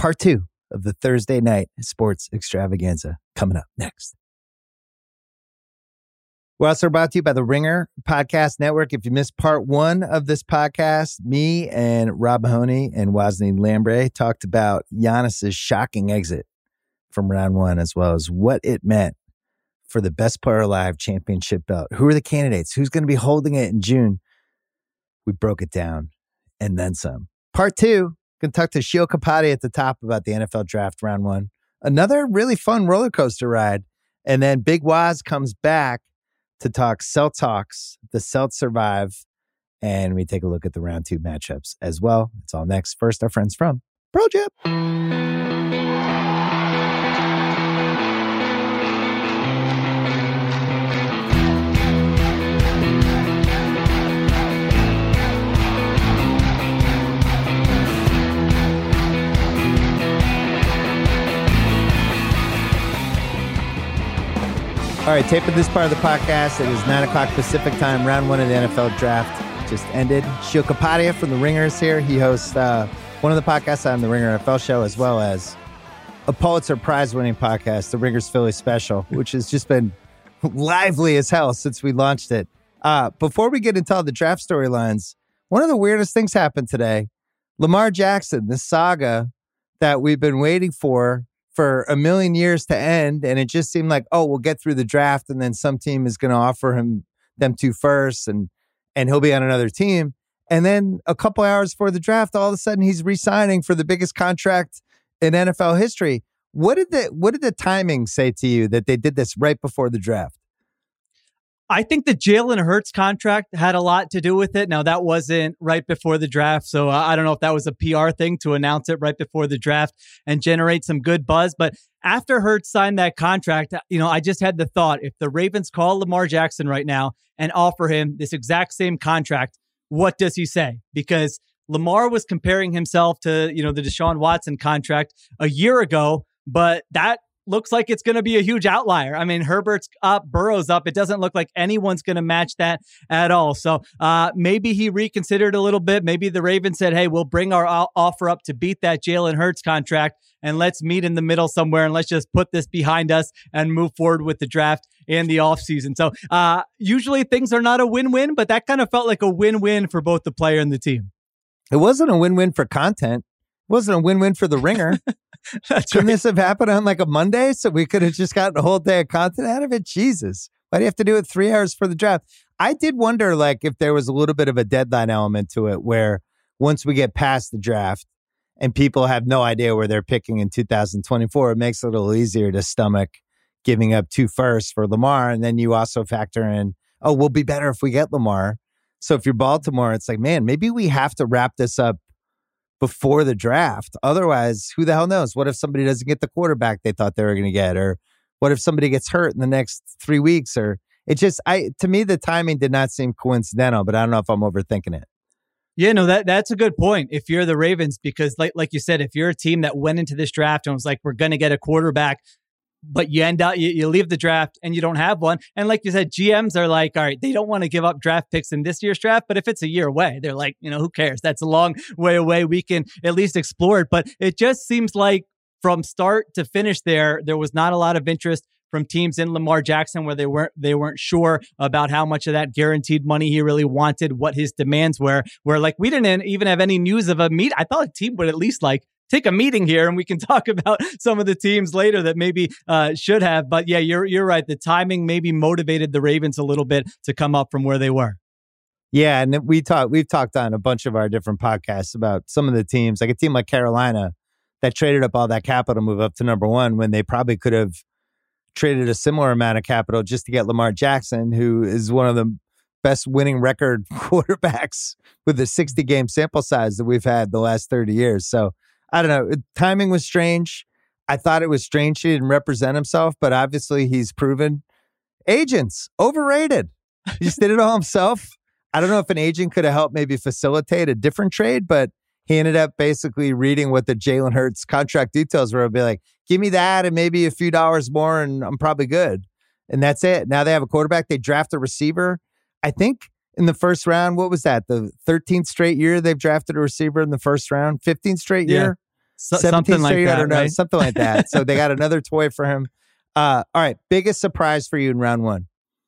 part 2 of the Thursday night sports extravaganza coming up next. We're also brought to you by the Ringer Podcast Network. If you missed part 1 of this podcast, me and Rob Mahoney and Wosny Lambre talked about Giannis's shocking exit from round 1, as well as what it meant for the Best Player Alive championship belt. Who are the candidates? Who's going to be holding it in June? We broke it down and then some. Part 2, going to talk to Sheil Kapadia at the top about the NFL draft round 1. Another really fun roller coaster ride. And then Big Waz comes back to talk Celt Talks, the Celts survive, and we take a look at the round 2 matchups as well. It's all next. First, our friends from Pearl Jam. All right, taping this part of the podcast. It is 9 o'clock Pacific time. Round 1 of the NFL draft just ended. Sheil Kapadia from The Ringer is here. He hosts one of the podcasts on The Ringer NFL show, as well as a Pulitzer Prize-winning podcast, The Ringer's Philly Special, which has just been lively as hell since we launched it. Before we get into all the draft storylines, one of the weirdest things happened today. Lamar Jackson, the saga that we've been waiting for a million years to end, and it just seemed like, oh, we'll get through the draft, and then some team is going to offer them 2 firsts, and he'll be on another team. And then a couple hours before the draft, all of a sudden he's re-signing for the biggest contract in NFL history. What did the timing say to you that they did this right before the draft? I think the Jalen Hurts contract had a lot to do with it. Now, that wasn't right before the draft, so I don't know if that was a PR thing to announce it right before the draft and generate some good buzz. But after Hurts signed that contract, I just had the thought, if the Ravens call Lamar Jackson right now and offer him this exact same contract, what does he say? Because Lamar was comparing himself to, the Deshaun Watson contract a year ago, but that looks like it's going to be a huge outlier. I mean, Herbert's up, Burrow's up. It doesn't look like anyone's going to match that at all. So maybe he reconsidered a little bit. Maybe the Ravens said, hey, we'll bring our offer up to beat that Jalen Hurts contract, and let's meet in the middle somewhere, and let's just put this behind us and move forward with the draft and the offseason. So usually things are not a win-win, but that kind of felt like a win-win for both the player and the team. It wasn't a win-win for content. It wasn't a win-win for the Ringer. Couldn't this have happened on like a Monday so we could have just gotten a whole day of content out of it? Jesus. Why do you have to do it 3 hours for the draft? I did wonder if there was a little bit of a deadline element to it where once we get past the draft and people have no idea where they're picking in 2024, it makes it a little easier to stomach giving up 2 firsts for Lamar. And then you also factor in, oh, we'll be better if we get Lamar. So if you're Baltimore, it's like, man, maybe we have to wrap this up before the draft. Otherwise, who the hell knows? What if somebody doesn't get the quarterback they thought they were going to get? Or what if somebody gets hurt in the next 3 weeks? Or it just, to me, the timing did not seem coincidental, but I don't know if I'm overthinking it. Yeah, no, that's a good point. If you're the Ravens, because like you said, if you're a team that went into this draft and was like, we're going to get a quarterback, but you end up, you leave the draft and you don't have one. And like you said, GMs are like, all right, they don't want to give up draft picks in this year's draft, but if it's a year away, they're like, who cares? That's a long way away. We can at least explore it. But it just seems like from start to finish there was not a lot of interest from teams in Lamar Jackson where they weren't sure about how much of that guaranteed money he really wanted, what his demands were, where like we didn't even have any news of a meet. I thought a team would at least take a meeting here and we can talk about some of the teams later that maybe should have. But yeah, you're right. The timing maybe motivated the Ravens a little bit to come up from where they were. Yeah, and we've talked on a bunch of our different podcasts about some of the teams, like a team like Carolina that traded up all that capital to move up to number 1 when they probably could have traded a similar amount of capital just to get Lamar Jackson, who is one of the best winning record quarterbacks with a 60-game sample size that we've had the last 30 years. So I don't know. Timing was strange. I thought it was strange he didn't represent himself, but obviously he's proven agents overrated. He just did it all himself. I don't know if an agent could have helped maybe facilitate a different trade, but he ended up basically reading what the Jalen Hurts contract details were. Be like, give me that and maybe a few dollars more and I'm probably good. And that's it. Now they have a quarterback. They draft a receiver. I think in the first round, what was that? The 13th straight year they've drafted a receiver in the first round? 15th straight year? Something like that, I don't know, right? something like that. So they got another toy for him. All right, biggest surprise for you in round one?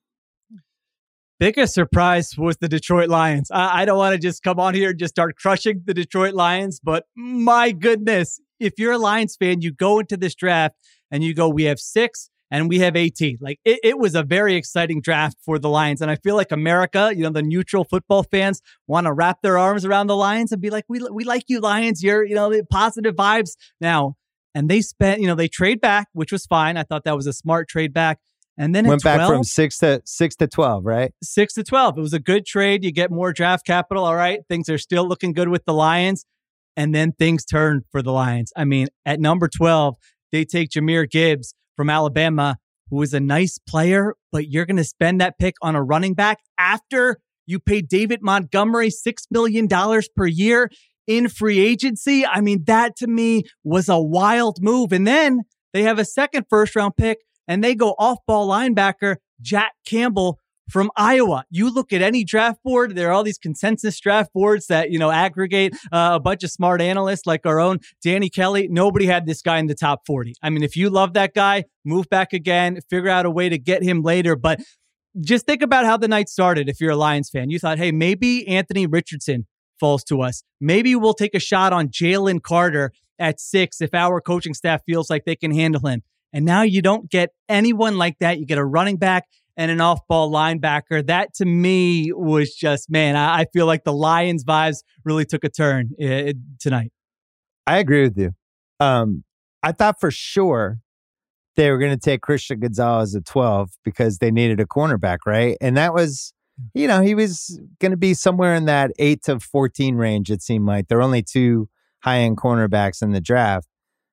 Biggest surprise was the Detroit Lions. I don't want to just come on here and just start crushing the Detroit Lions, but my goodness, if you're a Lions fan, you go into this draft and you go, we have 6 and we have 18. Like it was a very exciting draft for the Lions. And I feel like America, the neutral football fans want to wrap their arms around the Lions and be like, we like you Lions. You're, the positive vibes now. And they spent, they trade back, which was fine. I thought that was a smart trade back. And then went back from 6 to 12, right? 6 to 12. It was a good trade. You get more draft capital. All right. Things are still looking good with the Lions. And then things turn for the Lions. I mean, at number 12, they take Jahmyr Gibbs from Alabama, who is a nice player, but you're going to spend that pick on a running back after you pay David Montgomery $6 million per year in free agency. I mean, that to me was a wild move. And then they have a second first-round pick, and they go off-ball linebacker Jack Campbell from Iowa. You look at any draft board, there are all these consensus draft boards that, aggregate a bunch of smart analysts like our own Danny Kelly. Nobody had this guy in the top 40. I mean, if you love that guy, move back again, figure out a way to get him later. But just think about how the night started if you're a Lions fan. You thought, hey, maybe Anthony Richardson falls to us. Maybe we'll take a shot on Jalen Carter at 6 if our coaching staff feels like they can handle him. And now you don't get anyone like that. You get a running back and an off-ball linebacker. That to me was just, man, I feel like the Lions vibes really took a turn tonight. I agree with you. I thought for sure they were going to take Christian Gonzalez at 12 because they needed a cornerback, right? And that was, he was going to be somewhere in that 8 to 14 range, it seemed like. There are only 2 high-end cornerbacks in the draft.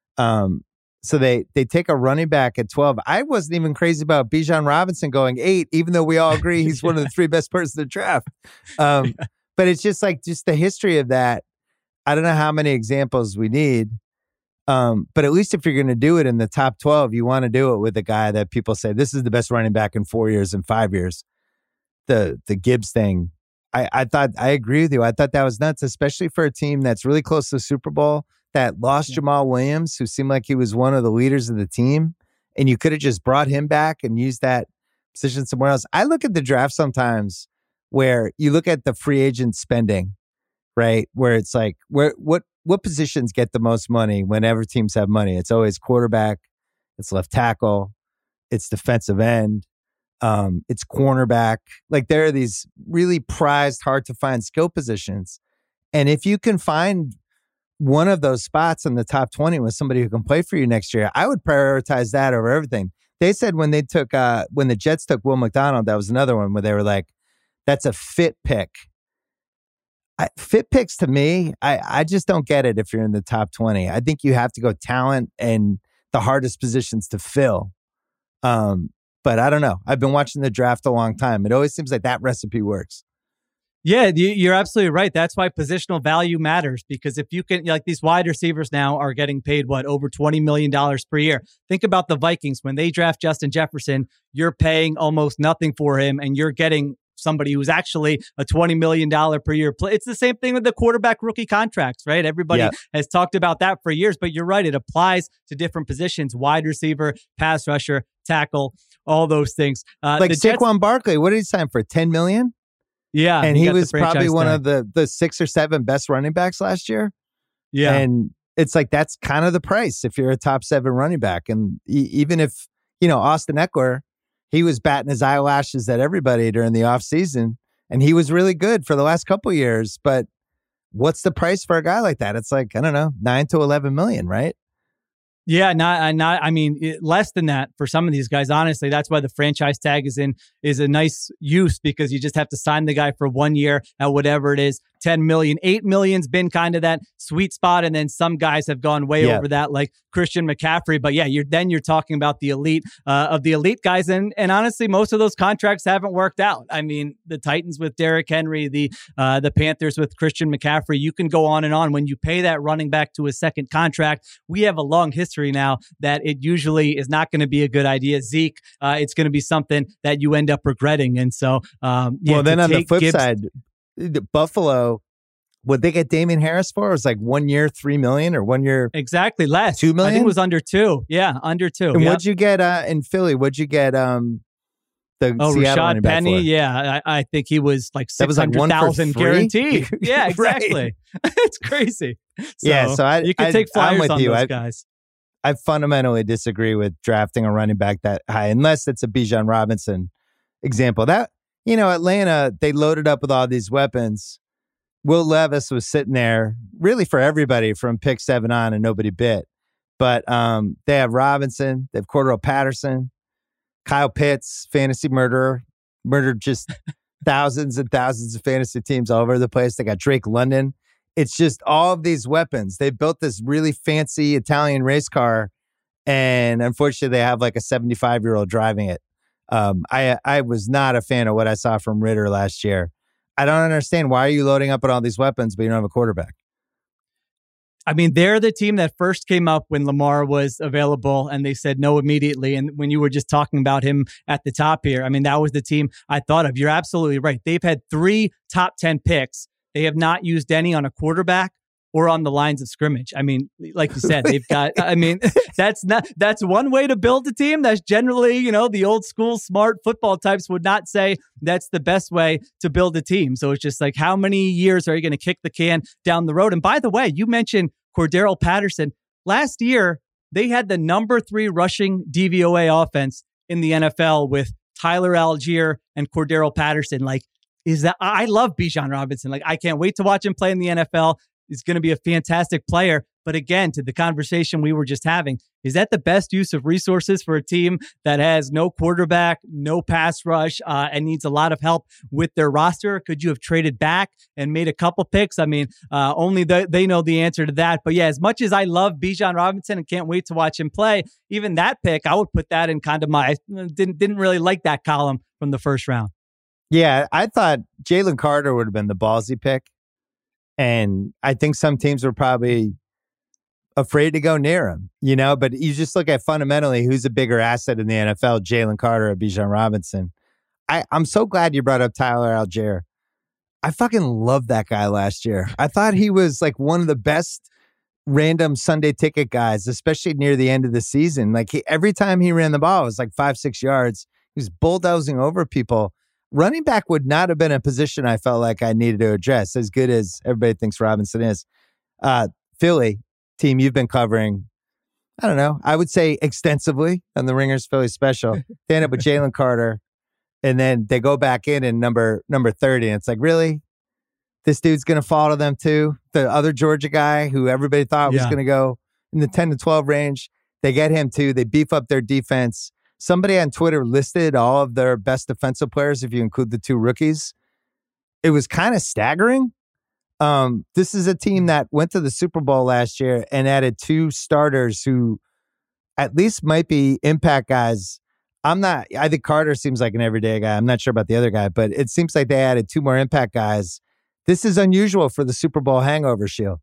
So they take a running back at 12. I wasn't even crazy about Bijan Robinson going 8, even though we all agree he's one of the 3 best players in the draft. But it's just the history of that. I don't know how many examples we need. But at least if you're going to do it in the top 12, you want to do it with a guy that people say, this is the best running back in 4 years and 5 years. The Gibbs thing. I thought, I agree with you. I thought that was nuts, especially for a team that's really close to the Super Bowl, that lost Jamal Williams, who seemed like he was one of the leaders of the team, and you could have just brought him back and used that position somewhere else. I look at the draft sometimes where you look at the free agent spending, right? Where it's like, what positions get the most money whenever teams have money? It's always quarterback, it's left tackle, it's defensive end, it's cornerback. Like there are these really prized, hard to find skill positions. And if you can find one of those spots in the top 20 with somebody who can play for you next year, I would prioritize that over everything. They said when the Jets took Will McDonald, that was another one where they were like, that's a fit pick. Fit picks to me, I just don't get it if you're in the top 20. I think you have to go talent and the hardest positions to fill. But I don't know. I've been watching the draft a long time. It always seems like that recipe works. Yeah, you're absolutely right. That's why positional value matters, because if you can, like these wide receivers now are getting paid, over $20 million per year. Think about the Vikings. When they draft Justin Jefferson, you're paying almost nothing for him and you're getting somebody who's actually a $20 million per year play. It's the same thing with the quarterback rookie contracts, right? Everybody has talked about that for years, but you're right. It applies to different positions: wide receiver, pass rusher, tackle, all those things. Like Saquon Barkley, what did he sign for? $10 million? Yeah. And he was probably one of the 6 or 7 best running backs last year. Yeah. And it's like, that's kind of the price if you're a top 7 running back. And even if, Austin Eckler, he was batting his eyelashes at everybody during the offseason, and he was really good for the last couple of years. But what's the price for a guy like that? It's like, I don't know, 9 to 11 million, right? Yeah, less than that for some of these guys. Honestly, that's why the franchise tag is a nice use, because you just have to sign the guy for 1 year at whatever it is. 10 million, 8 million's been kind of that sweet spot. And then some guys have gone way over that, like Christian McCaffrey. But yeah, you're talking about the elite of the elite guys. And honestly, most of those contracts haven't worked out. I mean, the Titans with Derrick Henry, the Panthers with Christian McCaffrey, you can go on and on. When you pay that running back to a second contract, we have a long history now that it usually is not going to be a good idea. Zeke, it's going to be something that you end up regretting. And so, then on the flip side, Buffalo, what they get Damian Harris for? It was like 1 year, $3 million, or 1 year. Exactly. Less. $2 million? I think it was under 2. Yeah. Under 2. And what'd you get in Philly? What'd you get the Seattle running Rashad back Penny. for? Yeah. I think he was like That was like 600,000 guaranteed. Yeah, exactly. It's crazy. So you can take flyers on those guys. I fundamentally disagree with drafting a running back that high, unless it's a Bijan Robinson example. That, Atlanta, they loaded up with all these weapons. Will Levis was sitting there really for everybody from pick 7 on, and nobody bit. But they have Robinson, they have Cordero Patterson, Kyle Pitts, fantasy murderer, murdered just thousands and thousands of fantasy teams all over the place. They got Drake London. It's just all of these weapons. They built this really fancy Italian race car, and unfortunately, they have like a 75-year-old driving it. I was not a fan of what I saw from Ritter last year. I don't understand. Why are you loading up on all these weapons, but you don't have a quarterback? I mean, they're the team that first came up when Lamar was available, and they said no immediately. And when you were just talking about him at the top here, I mean, that was the team I thought of. You're absolutely right. They've had 3 top 10 picks. They have not used any on a quarterback or on the lines of scrimmage. I mean, like you said, they've got, I mean, that's one way to build a team. That's generally, the old school smart football types would not say that's the best way to build a team. So it's just like, how many years are you going to kick the can down the road? And by the way, you mentioned Cordero Patterson. Last year, they had the number 3 rushing DVOA offense in the NFL with Tyler Algier and Cordero Patterson. Like, I love Bijan Robinson. Like, I can't wait to watch him play in the NFL. He's going to be a fantastic player. But again, to the conversation we were just having, is that the best use of resources for a team that has no quarterback, no pass rush, and needs a lot of help with their roster? Could you have traded back and made a couple picks? I mean, only they know the answer to that. But yeah, as much as I love Bijan Robinson and can't wait to watch him play, even that pick, I would put that in kind of my didn't really like that column from the first round. Yeah, I thought Jalen Carter would have been the ballsy pick. And I think some teams were probably afraid to go near him, but you just look at fundamentally who's a bigger asset in the NFL, Jalen Carter or Bijan Robinson. I'm so glad you brought up Tyler Algier. I fucking loved that guy last year. I thought he was like one of the best random Sunday ticket guys, especially near the end of the season. Like every time he ran the ball, it was like 5-6 yards. He was bulldozing over people. Running back would not have been a position I felt like I needed to address, as good as everybody thinks Robinson is. Philly team you've been covering, I don't know, I would say extensively on the Ringers Philly special. They end up with Jalen Carter, and then they go back in number 30, and it's like, really? This dude's going to fall to them too? The other Georgia guy who everybody thought was going to go in the 10 to 12 range, they get him too. They beef up their defense. Somebody on Twitter listed all of their best defensive players, if you include the 2 rookies. It was kind of staggering. This is a team that went to the Super Bowl last year and added 2 starters who at least might be impact guys. I think Carter seems like an everyday guy. I'm not sure about the other guy, but it seems like they added 2 more impact guys. This is unusual for the Super Bowl hangover, Sheil.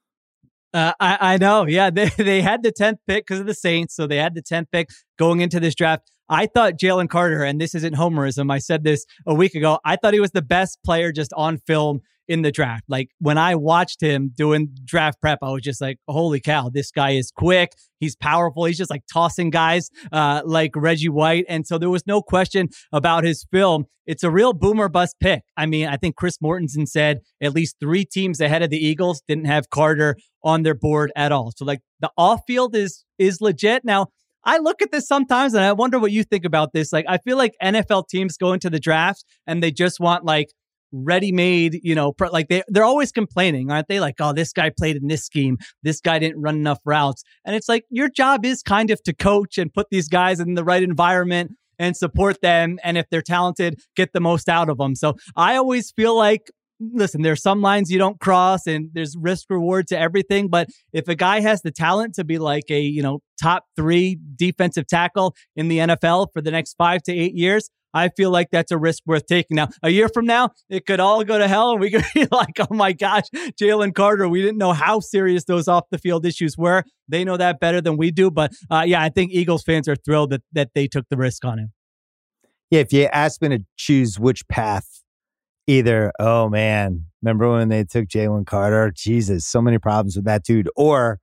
I know. Yeah, they had the 10th pick because of the Saints. So they had the 10th pick going into this draft. I thought Jalen Carter, and this isn't homerism, I said this a week ago, I thought he was the best player just on film in the draft. Like when I watched him doing draft prep, I was just like, holy cow, this guy is quick. He's powerful. He's just like tossing guys like Reggie White. And so there was no question about his film. It's a real boomer bust pick. I mean, I think Chris Mortensen said at least 3 teams ahead of the Eagles didn't have Carter on their board at all. So like the off field is legit. Now, I look at this sometimes and I wonder what you think about this. Like, I feel like NFL teams go into the draft and they just want like ready-made, like they're always complaining, aren't they? Like, oh, this guy played in this scheme. This guy didn't run enough routes. And it's like, your job is kind of to coach and put these guys in the right environment and support them. And if they're talented, get the most out of them. So I always feel like, listen, there's some lines you don't cross and there's risk reward to everything. But if a guy has the talent to be like a, top 3 defensive tackle in the NFL for the next 5 to 8 years, I feel like that's a risk worth taking. Now, a year from now, it could all go to hell and we could be like, oh my gosh, Jalen Carter, we didn't know how serious those off the field issues were. They know that better than we do. But I think Eagles fans are thrilled that they took the risk on him. Yeah, if you ask me to choose which path either, oh man, remember when they took Jalen Carter? Jesus, so many problems with that dude. Or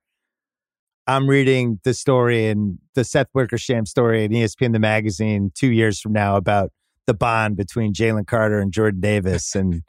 I'm reading the story and the Seth Wickersham story in ESPN, the magazine, 2 years from now about the bond between Jalen Carter and Jordan Davis. And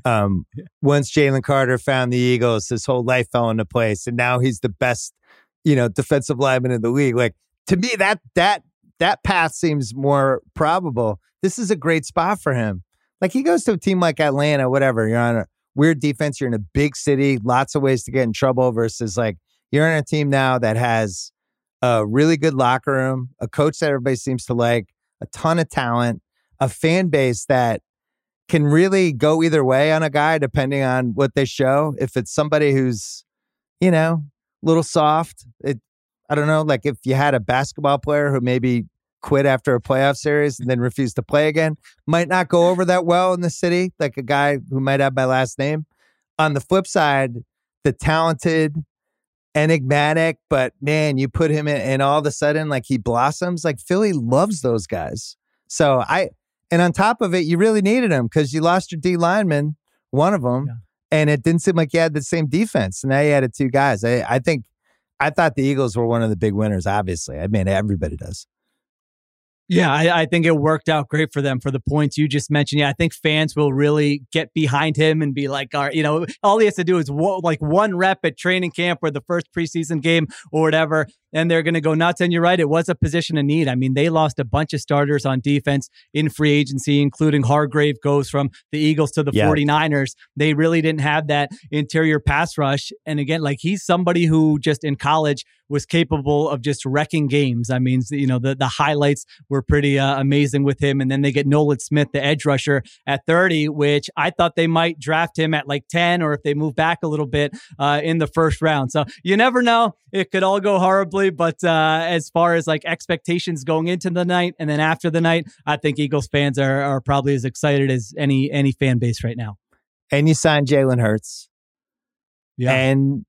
once Jalen Carter found the Eagles, his whole life fell into place. And now he's the best, defensive lineman in the league. Like, to me, that path seems more probable. This is a great spot for him. Like, he goes to a team like Atlanta, whatever. You're on a weird defense. You're in a big city, lots of ways to get in trouble versus like, you're on a team now that has a really good locker room, a coach that everybody seems to like, a ton of talent, a fan base that can really go either way on a guy depending on what they show. If it's somebody who's, a little soft, I don't know, like if you had a basketball player who maybe quit after a playoff series and then refused to play again, might not go over that well in the city, like a guy who might have my last name. On the flip side, the talented, enigmatic, but man, you put him in and all of a sudden, like he blossoms. Like Philly loves those guys. And on top of it, you really needed him because you lost your D lineman, one of them, and it didn't seem like you had the same defense. Now you added two guys. I thought the Eagles were one of the big winners, obviously. I mean, everybody does. Yeah, I think it worked out great for them for the points you just mentioned. Yeah, I think fans will really get behind him and be like, all right, all he has to do is one rep at training camp or the first preseason game or whatever, and they're going to go nuts. And you're right, it was a position of need. I mean, they lost a bunch of starters on defense in free agency, including Hargrave goes from the Eagles to the 49ers. They really didn't have that interior pass rush. And again, like he's somebody who just in college was capable of just wrecking games. I mean, the highlights were pretty amazing with him. And then they get Nolan Smith, the edge rusher, at 30, which I thought they might draft him at like 10, or if they move back a little bit in the first round. So you never know. It could all go horribly. But as far as like expectations going into the night and then after the night, I think Eagles fans are probably as excited as any fan base right now. And you signed Jalen Hurts. Yeah. And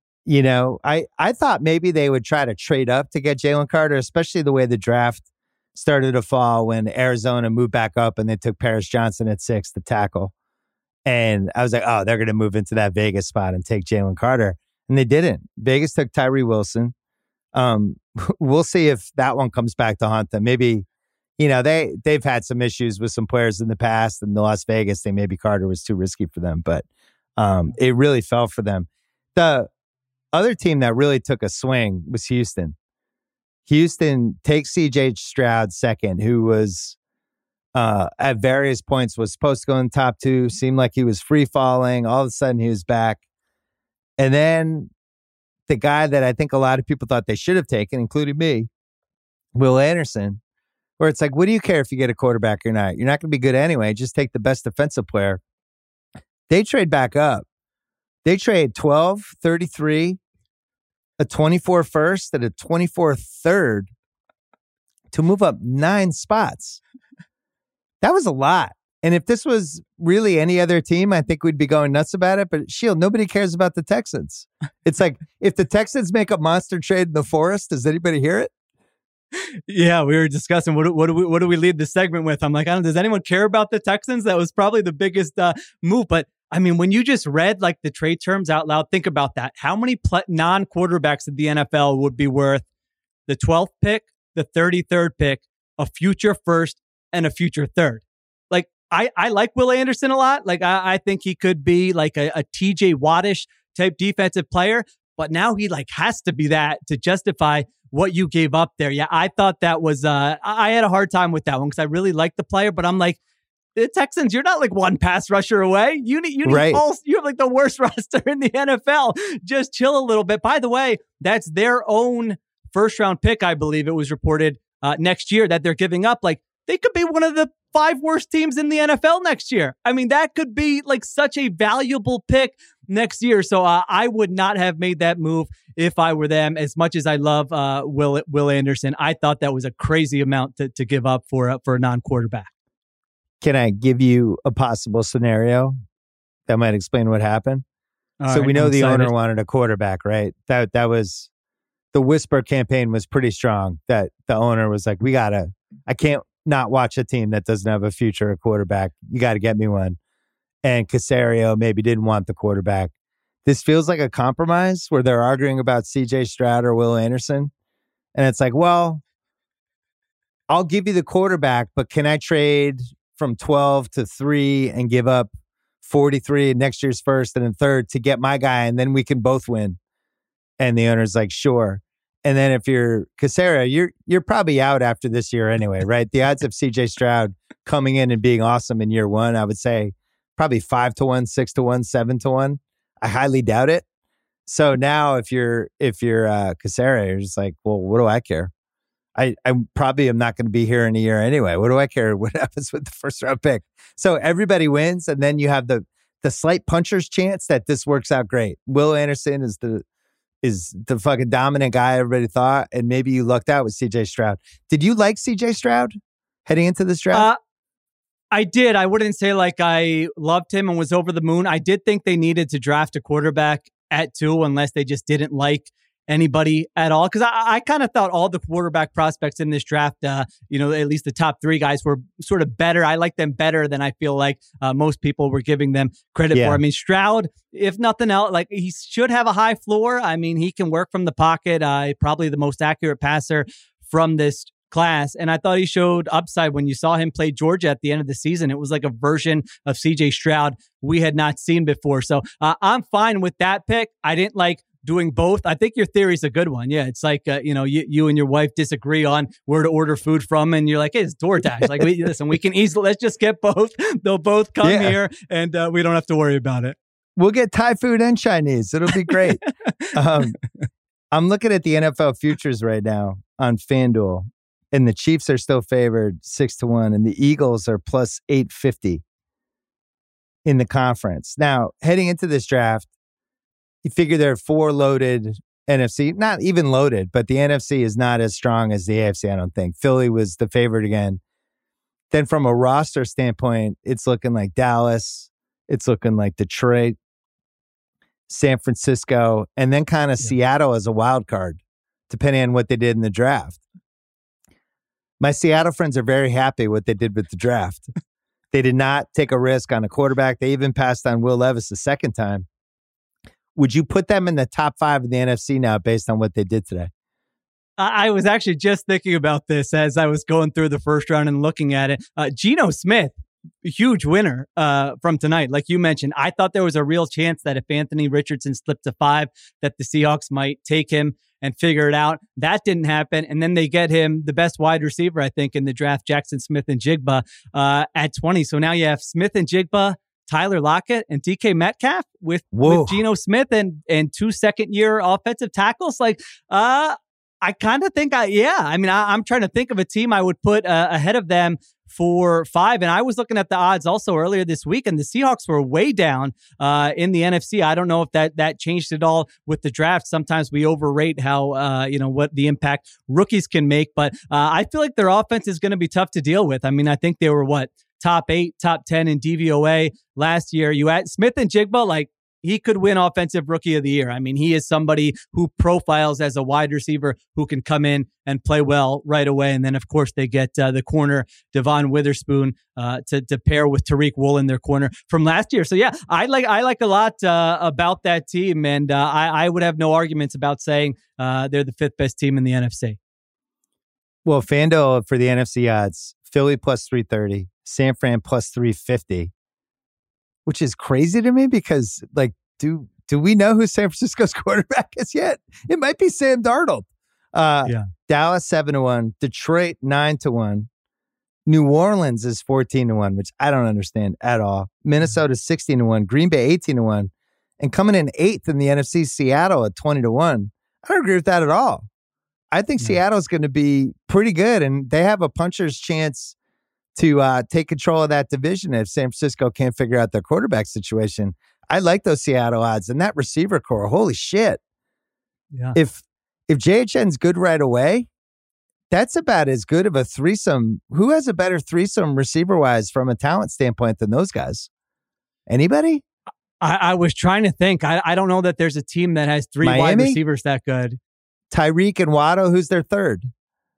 I thought maybe they would try to trade up to get Jalen Carter, especially the way the draft started to fall when Arizona moved back up and they took Paris Johnson at 6 to tackle. And I was like, oh, they're going to move into that Vegas spot and take Jalen Carter. And they didn't. Vegas took Tyree Wilson. We'll see if that one comes back to haunt them. Maybe, they've had some issues with some players in the past in Las Vegas. Maybe Carter was too risky for them, but it really fell for them. The other team that really took a swing was Houston. Houston takes CJ Stroud second, who was at various points was supposed to go in the top 2, seemed like he was free falling. All of a sudden he was back. And then the guy that I think a lot of people thought they should have taken, including me, Will Anderson, where it's like, what do you care if you get a quarterback or not? You're not going to be good anyway. Just take the best defensive player. They trade back up. They trade 12, 33, a 24 first, and a 24 third to move up 9 spots. That was a lot. And if this was really any other team, I think we'd be going nuts about it. But Shield, nobody cares about the Texans. It's like, if the Texans make a monster trade in the forest, does anybody hear it? Yeah, we were discussing what do we lead the segment with? I'm like, does anyone care about the Texans? That was probably the biggest move. But I mean, when you just read like the trade terms out loud, think about that. How many non-quarterbacks in the NFL would be worth the 12th pick, the 33rd pick, a future first, and a future third? Like, I like Will Anderson a lot. Like, I think he could be like a TJ Wattish type defensive player, but now he like has to be that to justify what you gave up there. Yeah, I thought that was, I had a hard time with that one because I really liked the player, but I'm like, the Texans, you're not like one pass rusher away. You need right. You have like the worst roster in the NFL. Just chill a little bit. By the way, that's their own first round pick. I believe it was reported next year that they're giving up. Like, they could be one of the 5 worst teams in the NFL next year. I mean, that could be like such a valuable pick next year. So I would not have made that move if I were them. As much as I love Will Anderson, I thought that was a crazy amount to give up for a non-quarterback. Can I give you a possible scenario that might explain what happened? So we know the owner wanted a quarterback, right? That was the whisper campaign was pretty strong. That the owner was like, I can't not watch a team that doesn't have a future quarterback. You got to get me one. and Caserio maybe didn't want the quarterback. This feels like a compromise where they're arguing about CJ Stroud or Will Anderson. And it's like, well, I'll give you the quarterback, but can I trade from 12 to 3 and give up 43 next year's first and then third to get my guy, and then we can both win? And the owner's like, sure. And then if you're Caserio, you're probably out after this year anyway, right? The odds of CJ Stroud coming in and being awesome in year one, I would say probably 5-1, 6-1, 7-1. I highly doubt it. So now if you're Caserio, you're just like, well, what do I care? I probably am not going to be here in a year anyway. What do I care what happens with the first round pick? So everybody wins, and then you have the slight puncher's chance that this works out great. Will Anderson is the fucking dominant guy everybody thought, and maybe you lucked out with CJ Stroud. Did you like CJ Stroud heading into this draft? I did. I wouldn't say like I loved him and was over the moon. I did think they needed to draft a quarterback at 2 unless they just didn't like anybody at all. Because I kind of thought all the quarterback prospects in this draft, at least the top 3 guys were sort of better. I like them better than I feel like most people were giving them credit for. I mean, Stroud, if nothing else, like he should have a high floor. I mean, he can work from the pocket. Probably the most accurate passer from this class. And I thought he showed upside when you saw him play Georgia at the end of the season. It was like a version of CJ Stroud we had not seen before. So I'm fine with that pick. I didn't like doing both. I think your theory is a good one. Yeah, it's like, you and your wife disagree on where to order food from, and you're like, hey, it's DoorDash. Like, listen, we can easily, let's just get both. They'll both come here, and we don't have to worry about it. We'll get Thai food and Chinese. It'll be great. I'm looking at the NFL futures right now on FanDuel, and the Chiefs are still favored 6-1, and the Eagles are plus 850 in the conference. Now, heading into this draft, you figure there are 4 loaded NFC, not even loaded, but the NFC is not as strong as the AFC, I don't think. Philly was the favorite again. Then from a roster standpoint, it's looking like Dallas, it's looking like Detroit, San Francisco, and then kind of Seattle as a wild card, depending on what they did in the draft. My Seattle friends are very happy what they did with the draft. They did not take a risk on a quarterback. They even passed on Will Levis the second time. Would you put them in the top 5 of the NFC now based on what they did today? I was actually just thinking about this as I was going through the first round and looking at it. Geno Smith, huge winner from tonight. Like you mentioned, I thought there was a real chance that if Anthony Richardson slipped to 5, that the Seahawks might take him and figure it out. That didn't happen. And then they get him the best wide receiver, I think, in the draft, Jackson Smith-Njigba, at 20. So now you have Smith-Njigba, Tyler Lockett, and DK Metcalf with Geno Smith and 2 second-year offensive tackles. Like, I kind of think, I'm trying to think of a team I would put ahead of them for 5. And I was looking at the odds also earlier this week, and the Seahawks were way down in the NFC. I don't know if that changed at all with the draft. Sometimes we overrate how, what the impact rookies can make. But I feel like their offense is going to be tough to deal with. I mean, I think they were top 8, top 10 in DVOA last year. You add Smith-Njigba, like, he could win Offensive Rookie of the Year. I mean, he is somebody who profiles as a wide receiver who can come in and play well right away. And then, of course, they get the corner, Devon Witherspoon, to pair with Tariq Woolen, their corner from last year. So, yeah, I like a lot about that team. And I would have no arguments about saying they're the 5th best team in the NFC. Well, FanDuel for the NFC odds, Philly plus 330, San Fran plus 350. Which is crazy to me because, like, do we know who San Francisco's quarterback is yet? It might be Sam Darnold. Dallas 7-1, Detroit 9-1, New Orleans is 14-1, which I don't understand at all. Minnesota 16-1, Green Bay 18-1, and coming in 8th in the NFC, Seattle at 20-1. I don't agree with that at all. I think Seattle's going to be pretty good, and they have a puncher's chance to take control of that division if San Francisco can't figure out their quarterback situation. I like those Seattle odds and that receiver core. Holy shit. Yeah. If JHN's good right away, that's about as good of a threesome. Who has a better threesome receiver-wise from a talent standpoint than those guys? Anybody? I was trying to think. I don't know that there's a team that has 3 wide receivers that good. Tyreek and Waddle, who's their third?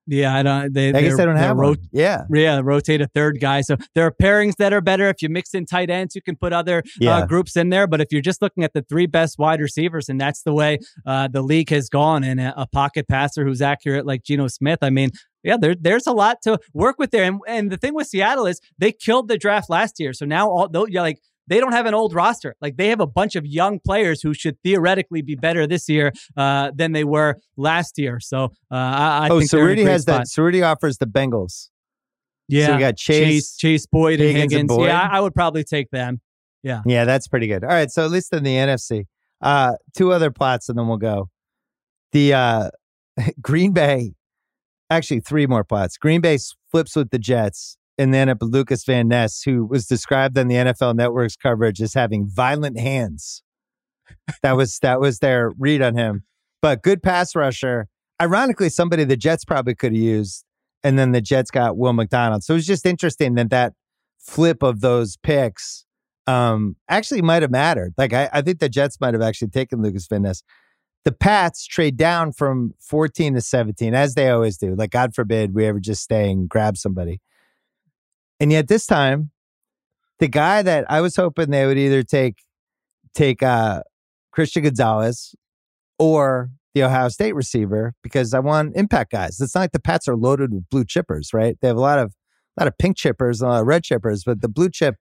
Yeah, I don't. I guess they don't have one. Yeah, rotate a third guy. So there are pairings that are better. If you mix in tight ends, you can put other groups in there. But if you're just looking at the three best wide receivers, and that's the way the league has gone, and a pocket passer who's accurate like Geno Smith, I mean, yeah, there's a lot to work with there. And the thing with Seattle is they killed the draft last year. So now they don't have an old roster. Like they have a bunch of young players who should theoretically be better this year than they were last year. So I think so Rudy has that. So Rudy offers the Bengals. Yeah, so we got Chase, Boyd, and Higgins. Boyd. Yeah, I would probably take them. Yeah, that's pretty good. All right, so at least in the NFC, two other plots, and then we'll go. The Green Bay, actually three more plots. Green Bay flips with the Jets. And then up Lucas Van Ness, who was described on the NFL Network's coverage as having violent hands. That was their read on him. But good pass rusher. Ironically, somebody the Jets probably could have used. And then the Jets got Will McDonald. So it was just interesting that flip of those picks actually might have mattered. Like I think the Jets might have actually taken Lucas Van Ness. The Pats trade down from 14 to 17, as they always do. Like, God forbid we ever just stay and grab somebody. And yet this time, the guy that I was hoping they would either take Christian Gonzalez or the Ohio State receiver, because I want impact guys. It's not like the Pats are loaded with blue chippers, right? They have a lot of pink chippers and a lot of red chippers, but the blue chip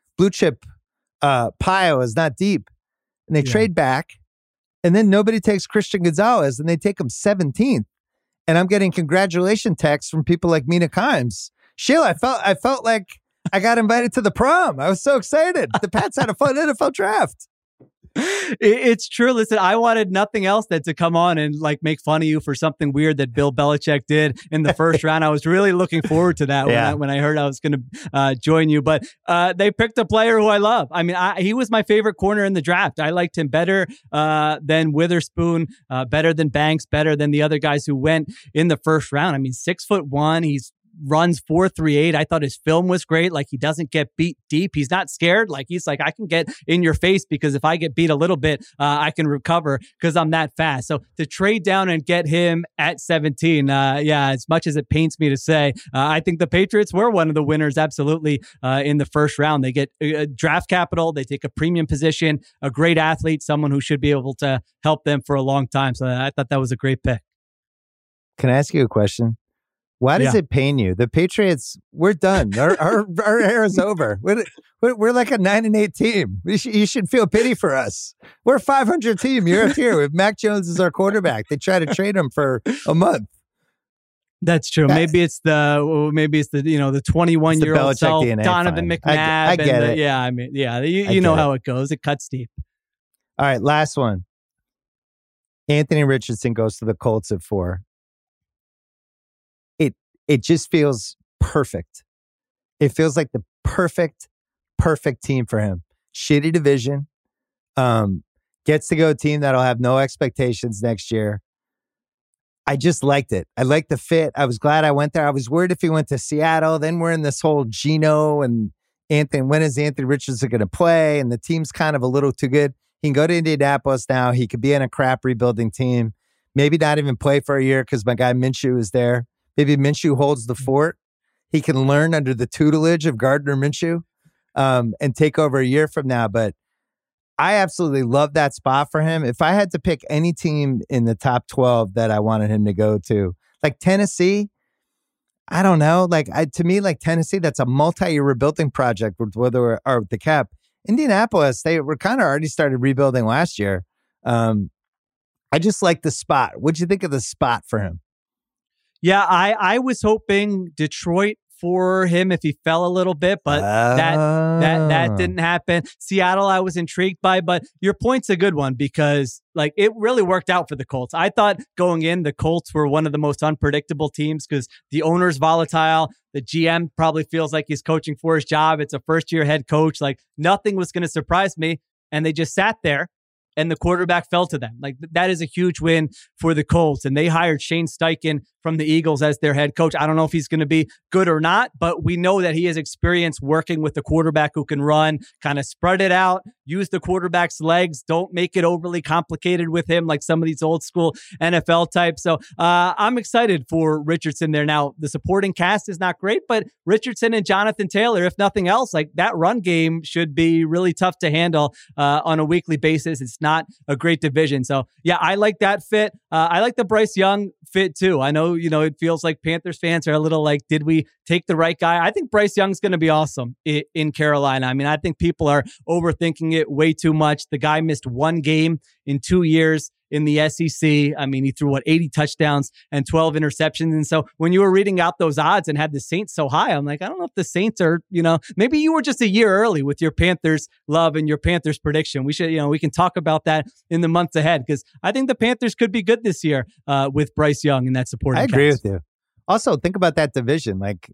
pile is not deep. And they trade back, and then nobody takes Christian Gonzalez, and they take him 17th. And I'm getting congratulation texts from people like Mina Kimes. Sheila, I felt like I got invited to the prom. I was so excited. The Pats had a fun NFL draft. It's true. Listen, I wanted nothing else than to come on and like make fun of you for something weird that Bill Belichick did in the first round. I was really looking forward to that when I heard I was going to join you. But they picked a player who I love. I mean, he was my favorite corner in the draft. I liked him better than Witherspoon, better than Banks, better than the other guys who went in the first round. I mean, 6'1". He's runs 4.38. I thought his film was great. Like, he doesn't get beat deep. He's not scared. Like, he's like, I can get in your face because if I get beat a little bit, I can recover because I'm that fast. So to trade down and get him at 17, as much as it pains me to say, I think the Patriots were one of the winners, absolutely, in the first round. They get draft capital. They take a premium position, a great athlete, someone who should be able to help them for a long time. So I thought that was a great pick. Can I ask you a question? Why does it pain you? The Patriots, we're done. Our era is over. We're like a 9-8 team. You should feel pity for us. We're a 500 team. You're up here with Mac Jones as our quarterback. They try to trade him for a month. That's true. Maybe it's the 21-year-old self, DNA, Donovan McNabb. I get it. You know how it goes. It cuts deep. All right, last one. Anthony Richardson goes to the Colts at 4. It just feels perfect. It feels like the perfect team for him. Shitty division. Gets to go a team that'll have no expectations next year. I just liked it. I liked the fit. I was glad I went there. I was worried if he went to Seattle. Then we're in this whole Geno and Anthony. When is Anthony Richardson going to play? And the team's kind of a little too good. He can go to Indianapolis now. He could be in a crap rebuilding team. Maybe not even play for a year because my guy Minshew is there. Maybe Minshew holds the fort. He can learn under the tutelage of Gardner Minshew and take over a year from now. But I absolutely love that spot for him. If I had to pick any team in the top 12 that I wanted him to go to, like Tennessee, I don't know. To me, Tennessee, that's a multi-year rebuilding project with the cap. Indianapolis, they were kind of already started rebuilding last year. I just like the spot. What'd you think of the spot for him? Yeah, I was hoping Detroit for him if he fell a little bit, but that didn't happen. Seattle, I was intrigued by, but your point's a good one because it really worked out for the Colts. I thought going in, the Colts were one of the most unpredictable teams because the owner's volatile. The GM probably feels like he's coaching for his job. It's a first-year head coach. Nothing was going to surprise me, and they just sat there. And the quarterback fell to them. That is a huge win for the Colts. And they hired Shane Steichen from the Eagles as their head coach. I don't know if he's going to be good or not, but we know that he has experience working with a quarterback who can run, kind of spread it out, use the quarterback's legs, don't make it overly complicated with him like some of these old school NFL types. So I'm excited for Richardson there. Now, the supporting cast is not great, but Richardson and Jonathan Taylor, if nothing else, like that run game should be really tough to handle on a weekly basis. It's not a great division. So yeah, I like that fit. I like the Bryce Young fit too. I know, it feels like Panthers fans are a little like, did we take the right guy? I think Bryce Young's going to be awesome in Carolina. I mean, I think people are overthinking it way too much. The guy missed one game in 2 years in the SEC. I mean, he threw 80 touchdowns and 12 interceptions. And so when you were reading out those odds and had the Saints so high, I'm like, I don't know if the Saints are, maybe you were just a year early with your Panthers love and your Panthers prediction. We should, we can talk about that in the months ahead, because I think the Panthers could be good this year with Bryce Young and that supporting cast. I agree with you. Also, think about that division. Like,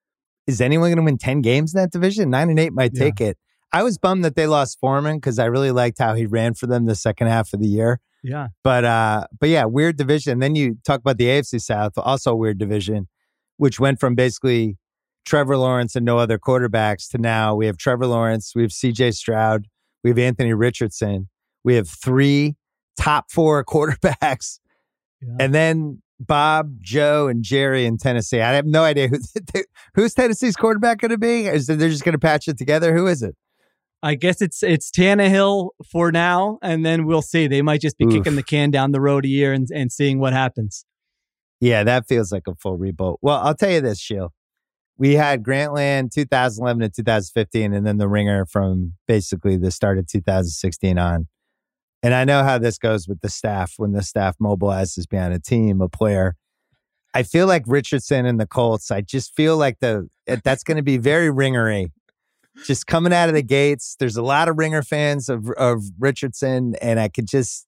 is anyone going to win 10 games in that division? 9-8 might take it. I was bummed that they lost Foreman because I really liked how he ran for them the second half of the year. Yeah. But yeah, weird division. Then you talk about the AFC South, also a weird division, which went from basically Trevor Lawrence and no other quarterbacks to now we have Trevor Lawrence, we have CJ Stroud, we have Anthony Richardson, we have 3 top 4 quarterbacks, and then Bob, Joe, and Jerry in Tennessee. I have no idea who's Tennessee's quarterback going to be. Is they're just going to patch it together? Who is it? I guess it's Tannehill for now, and then we'll see. They might just be kicking the can down the road a year and seeing what happens. Yeah, that feels like a full rebuild. Well, I'll tell you this, Sheil. We had Grantland 2011 to 2015, and then the Ringer from basically the start of 2016 on. And I know how this goes with the staff when the staff mobilizes behind a team, a player. I feel like Richardson and the Colts, I just feel like that's going to be very Ringer-y. Just coming out of the gates, there's a lot of Ringer fans of Richardson, and I just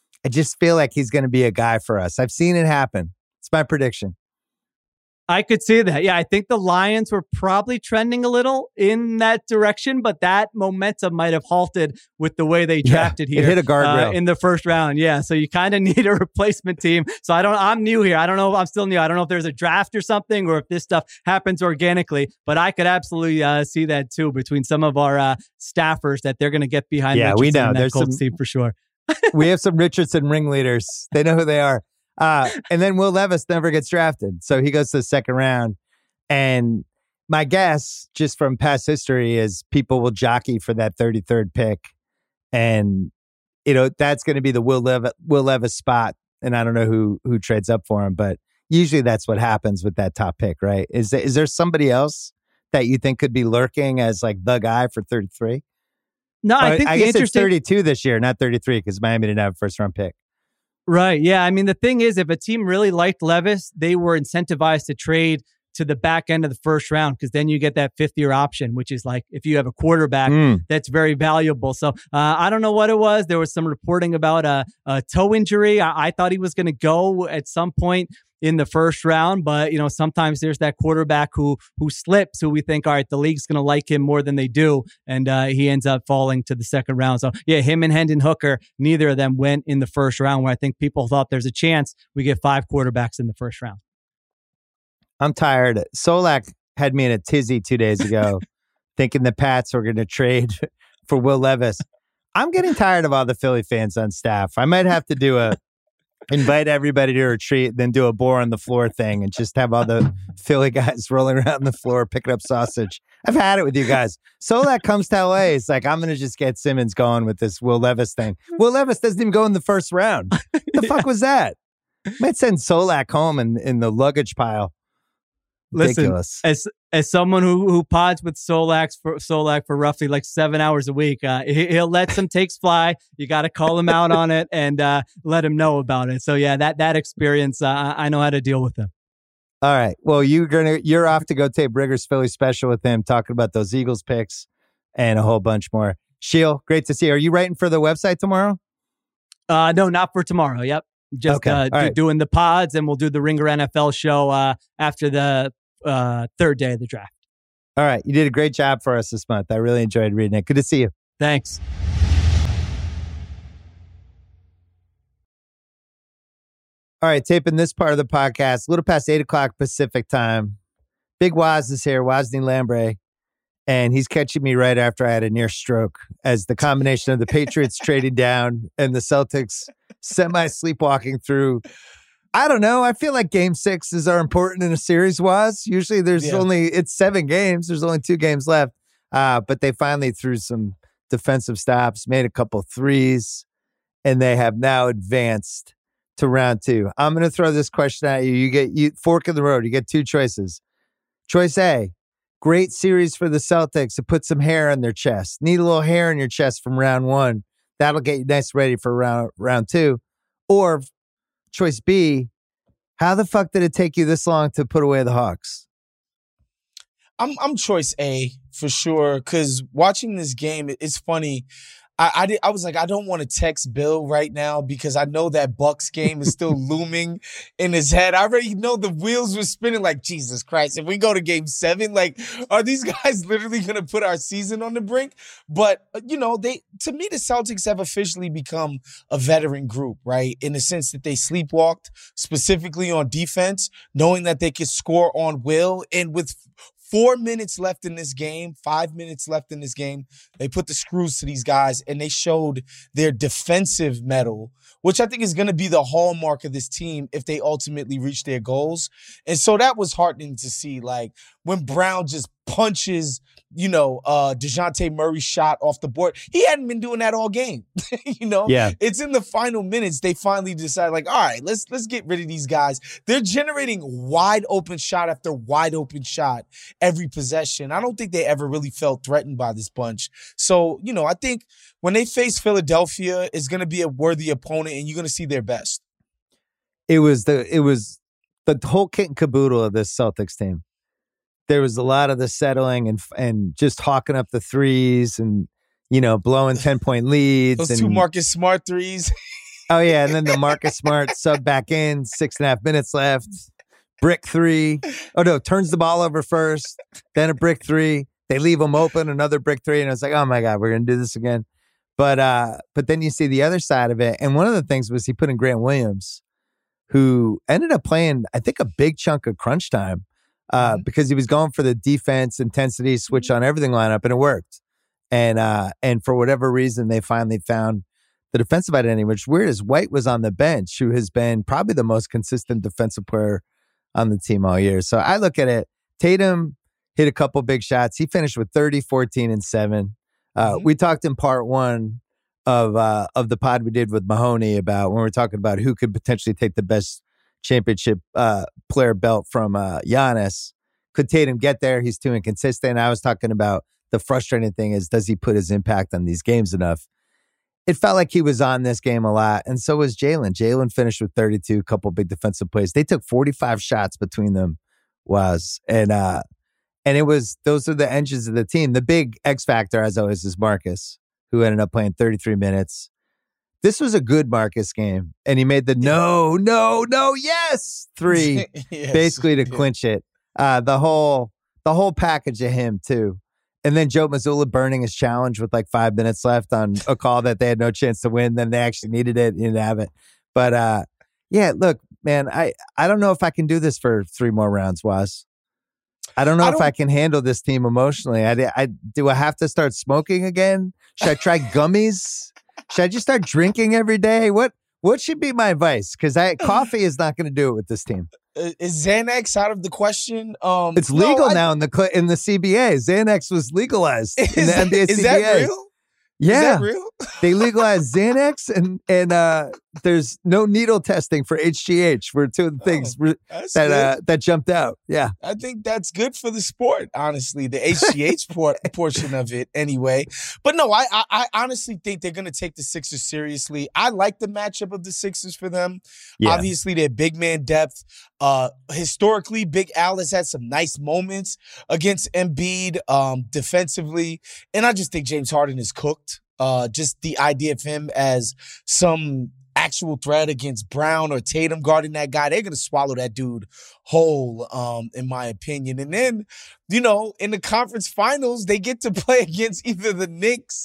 feel like he's going to be a guy for us. I've seen it happen. It's my prediction. I could see that. Yeah, I think the Lions were probably trending a little in that direction, but that momentum might have halted with the way they drafted here. It hit a guardrail in the first round. Yeah, so you kind of need a replacement team. So I'm new here. I don't know if I'm still new. I don't know if there's a draft or something or if this stuff happens organically, but I could absolutely see that too between some of our staffers that they're going to get behind. Yeah, we know. There's some team for sure. We have some Richardson ringleaders. They know who they are. And then Will Levis never gets drafted. So he goes to the second round. And my guess, just from past history, is people will jockey for that 33rd pick. And, that's going to be the Will Levis spot. And I don't know who trades up for him, but usually that's what happens with that top pick, right? Is there somebody else that you think could be lurking as like the guy for 33? No, I think I guess it's 32 this year, not 33, because Miami didn't have a first round pick. Right. Yeah. I mean, the thing is, if a team really liked Levis, they were incentivized to trade to the back end of the first round, because then you get that 5th-year option, which is like if you have a quarterback that's very valuable. So I don't know what it was. There was some reporting about a toe injury. I thought he was going to go at some point in the first round, but sometimes there's that quarterback who slips, who we think, all right, the league's going to like him more than they do, and he ends up falling to the second round. So yeah, him and Hendon Hooker, neither of them went in the first round, where I think people thought there's a chance we get 5 quarterbacks in the first round. I'm tired. Solak had me in a tizzy 2 days ago, thinking the Pats were going to trade for Will Levis. I'm getting tired of all the Philly fans on staff. I might have to invite everybody to a retreat, then do a bore on the floor thing and just have all the Philly guys rolling around the floor, picking up sausage. I've had it with you guys. Solak comes to LA. It's like, I'm going to just get Simmons going with this Will Levis thing. Will Levis doesn't even go in the first round. The fuck was that? Might send Solak home in the luggage pile. Ridiculous. Listen, as someone who pods with Solak for roughly like 7 hours a week, he'll let some takes fly. You got to call him out on it and let him know about it. So yeah, that experience, I know how to deal with him. All right. Well, you're off to go tape Rigger's Philly special with him, talking about those Eagles picks and a whole bunch more. Sheil, great to see you. Are you writing for the website tomorrow? No, not for tomorrow. Yep. Just doing the pods, and we'll do the Ringer NFL show after the third day of the draft. All right. You did a great job for us this month. I really enjoyed reading it. Good to see you. Thanks. All right, taping this part of the podcast, a little past 8 o'clock Pacific time. Big Waz is here, Wosny Lambre, and he's catching me right after I had a near stroke as the combination of the Patriots trading down and the Celtics semi-sleepwalking through. I don't know. I feel like game sixes are important in a series, Waz. Usually it's 7 games. There's only 2 games left. But they finally threw some defensive stops, made a couple threes, and they have now advanced to round 2. I'm going to throw this question at you. You fork in the road. You get 2 choices. Choice A, great series for the Celtics to put some hair on their chest. Need a little hair in your chest from round 1. That'll get you nice ready for round 2. Or choice B, how the fuck did it take you this long to put away the Hawks? I'm choice A for sure, because watching this game, it's funny. I was like, I don't want to text Bill right now because I know that Bucks game is still looming in his head. I already know the wheels were spinning like, Jesus Christ, if we go to game 7, like, are these guys literally going to put our season on the brink? But, to me, the Celtics have officially become a veteran group, right? In the sense that they sleepwalked specifically on defense, knowing that they could score on will. And with 4 minutes left in this game, 5 minutes left in this game, they put the screws to these guys and they showed their defensive mettle, which I think is going to be the hallmark of this team if they ultimately reach their goals. And so that was heartening to see, like when Brown just punches, DeJounte Murray's shot off the board. He hadn't been doing that all game. Yeah. It's in the final minutes they finally decide, like, all right, let's get rid of these guys. They're generating wide open shot after wide open shot every possession. I don't think they ever really felt threatened by this bunch. So, I think when they face Philadelphia, it's going to be a worthy opponent and you're going to see their best. It was the whole kit and caboodle of this Celtics team. There was a lot of the settling and just hawking up the threes and, blowing 10-point leads. Those 2 Marcus Smart threes. Oh, yeah. And then the Marcus Smart sub back in, 6.5 minutes left. Brick 3. Oh, no, turns the ball over first. Then a brick 3. They leave him open, another brick 3. And I was like, oh, my God, we're going to do this again. But then you see the other side of it. And one of the things was he put in Grant Williams, who ended up playing, I think, a big chunk of crunch time. Because he was going for the defense intensity switch on everything lineup, and it worked. And for whatever reason, they finally found the defensive identity, which weird as White was on the bench, who has been probably the most consistent defensive player on the team all year. So I look at it. Tatum hit a couple big shots. He finished with 30, 14, and 7. We talked in part 1 of the pod we did with Mahoney about when we were talking about who could potentially take the best championship player belt from Giannis. Could Tatum get there? He's too inconsistent. I was talking about the frustrating thing is, does he put his impact on these games enough? It felt like he was on this game a lot, and so was Jalen. Jalen finished with 32, couple big defensive plays. They took 45 shots between them, and it was, those are the engines of the team. The big X factor, as always, is Marcus, who ended up playing 33 minutes. This was a good Marcus game, and he made the yes 3, Yes, basically to clinch it. The whole package of him too, and then Joe Mazzulla burning his challenge with like 5 minutes left on a call that they had no chance to win. Then they actually needed it, you didn't have it. But look, man, I don't know if I can do this for 3 more rounds, Waz. I don't know if I can handle this team emotionally. Do I have to start smoking again? Should I try gummies? Should I just start drinking every day? What should be my advice? Because coffee is not going to do it with this team. Is Xanax out of the question? It's legal now in the CBA. Xanax was legalized in the NBA CBA. Is that real? Yeah. Is that real? They legalized Xanax and there's no needle testing for HGH. Were 2 of the things that jumped out. Yeah. I think that's good for the sport, honestly, the HGH portion of it anyway. But no, I honestly think they're going to take the Sixers seriously. I like the matchup of the Sixers for them. Yeah. Obviously, their big man depth. Historically, Big Al has had some nice moments against Embiid defensively. And I just think James Harden is cooked. Just the idea of him as some actual threat against Brown or Tatum guarding that guy, they're going to swallow that dude whole, in my opinion. And then, in the conference finals, they get to play against either the Knicks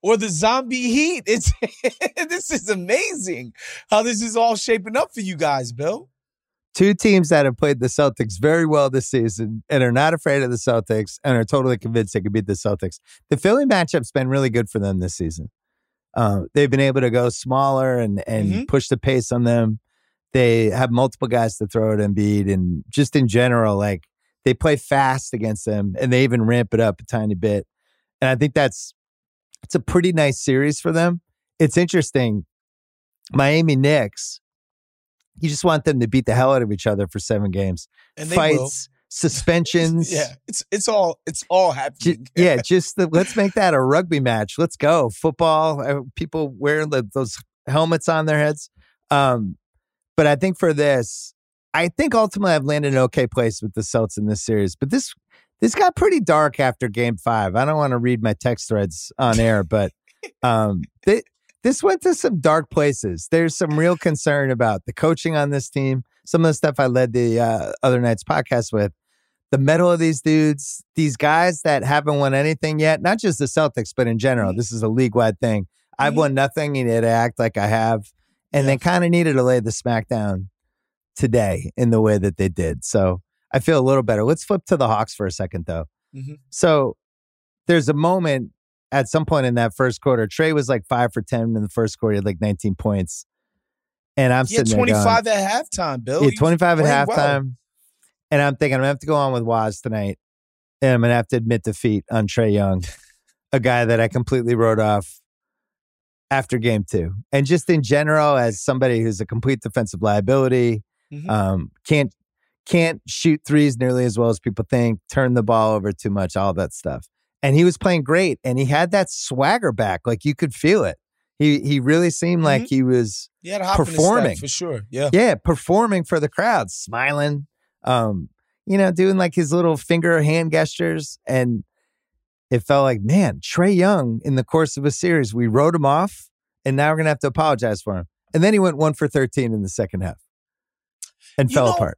or the zombie heat. It's this is amazing how this is all shaping up for you guys, Bill. Two teams that have played the Celtics very well this season and are not afraid of the Celtics and are totally convinced they can beat the Celtics. The Philly matchup's been really good for them this season. They've been able to go smaller and push the pace on them. They have multiple guys to throw at Embiid, and just in general, like, they play fast against them, and they even ramp it up a tiny bit. And I think it's a pretty nice series for them. It's interesting. Miami Knicks, you just want them to beat the hell out of each other for 7 games. And they Fights, will. suspensions. Yeah, it's all happening. Let's make that a rugby match. Let's go. Football, people wearing those helmets on their heads. But I think for this, I think ultimately I've landed in an okay place with the Celtics in this series. But this got pretty dark after Game 5. I don't want to read my text threads on air, but this went to some dark places. There's some real concern about the coaching on this team. Some of the stuff I led the other night's podcast with. The mettle of these dudes, these guys that haven't won anything yet, not just the Celtics, but in general. This is a league-wide thing. I've won nothing, and they act like I have. And they kind of needed to lay the smackdown today in the way that they did. So I feel a little better. Let's flip to the Hawks for a second, though. So there's a moment at some point in that first quarter. Trey was like 5 for 10 in the first quarter. He had like 19 points. And I'm sitting there 25 at halftime, Bill. Yeah, 25 at halftime. Well. And I'm thinking, I'm going to have to go on with Waz tonight. And I'm going to have to admit defeat on Trae Young, a guy that I completely wrote off after Game 2. And just in general, as somebody who's a complete defensive liability, can't shoot threes nearly as well as people think, turn the ball over too much, all that stuff. And he was playing great, and he had that swagger back. Like, you could feel it. He really seemed like he was performing for sure. Yeah. Yeah, performing for the crowd, smiling, doing like his little finger hand gestures. And it felt like, man, Trae Young, in the course of a series, we wrote him off, and now we're going to have to apologize for him. And then he went 1 for 13 in the second half and fell apart.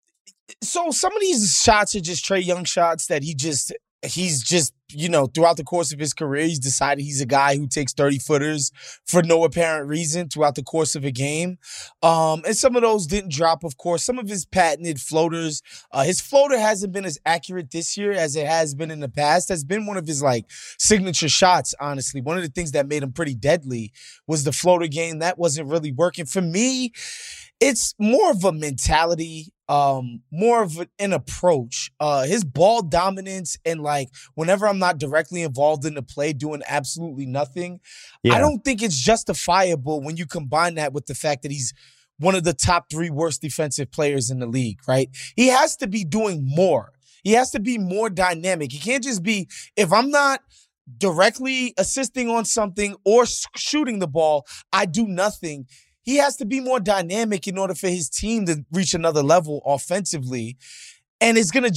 So some of these shots are just Trae Young shots that he's just, throughout the course of his career, he's decided he's a guy who takes 30-footers for no apparent reason throughout the course of a game. And some of those didn't drop, of course. Some of his patented floaters, his floater hasn't been as accurate this year as it has been in the past. That's been one of his, signature shots, honestly. One of the things that made him pretty deadly was the floater game. That wasn't really working. For me, it's more of a mentality, more of an approach. His ball dominance and whenever I'm not directly involved in the play doing absolutely nothing, I don't think it's justifiable when you combine that with the fact that he's one of the top 3 worst defensive players in the league, right? He has to be doing more. He has to be more dynamic. He can't just be, if I'm not directly assisting on something or shooting the ball, I do nothing. He has to be more dynamic in order for his team to reach another level offensively. And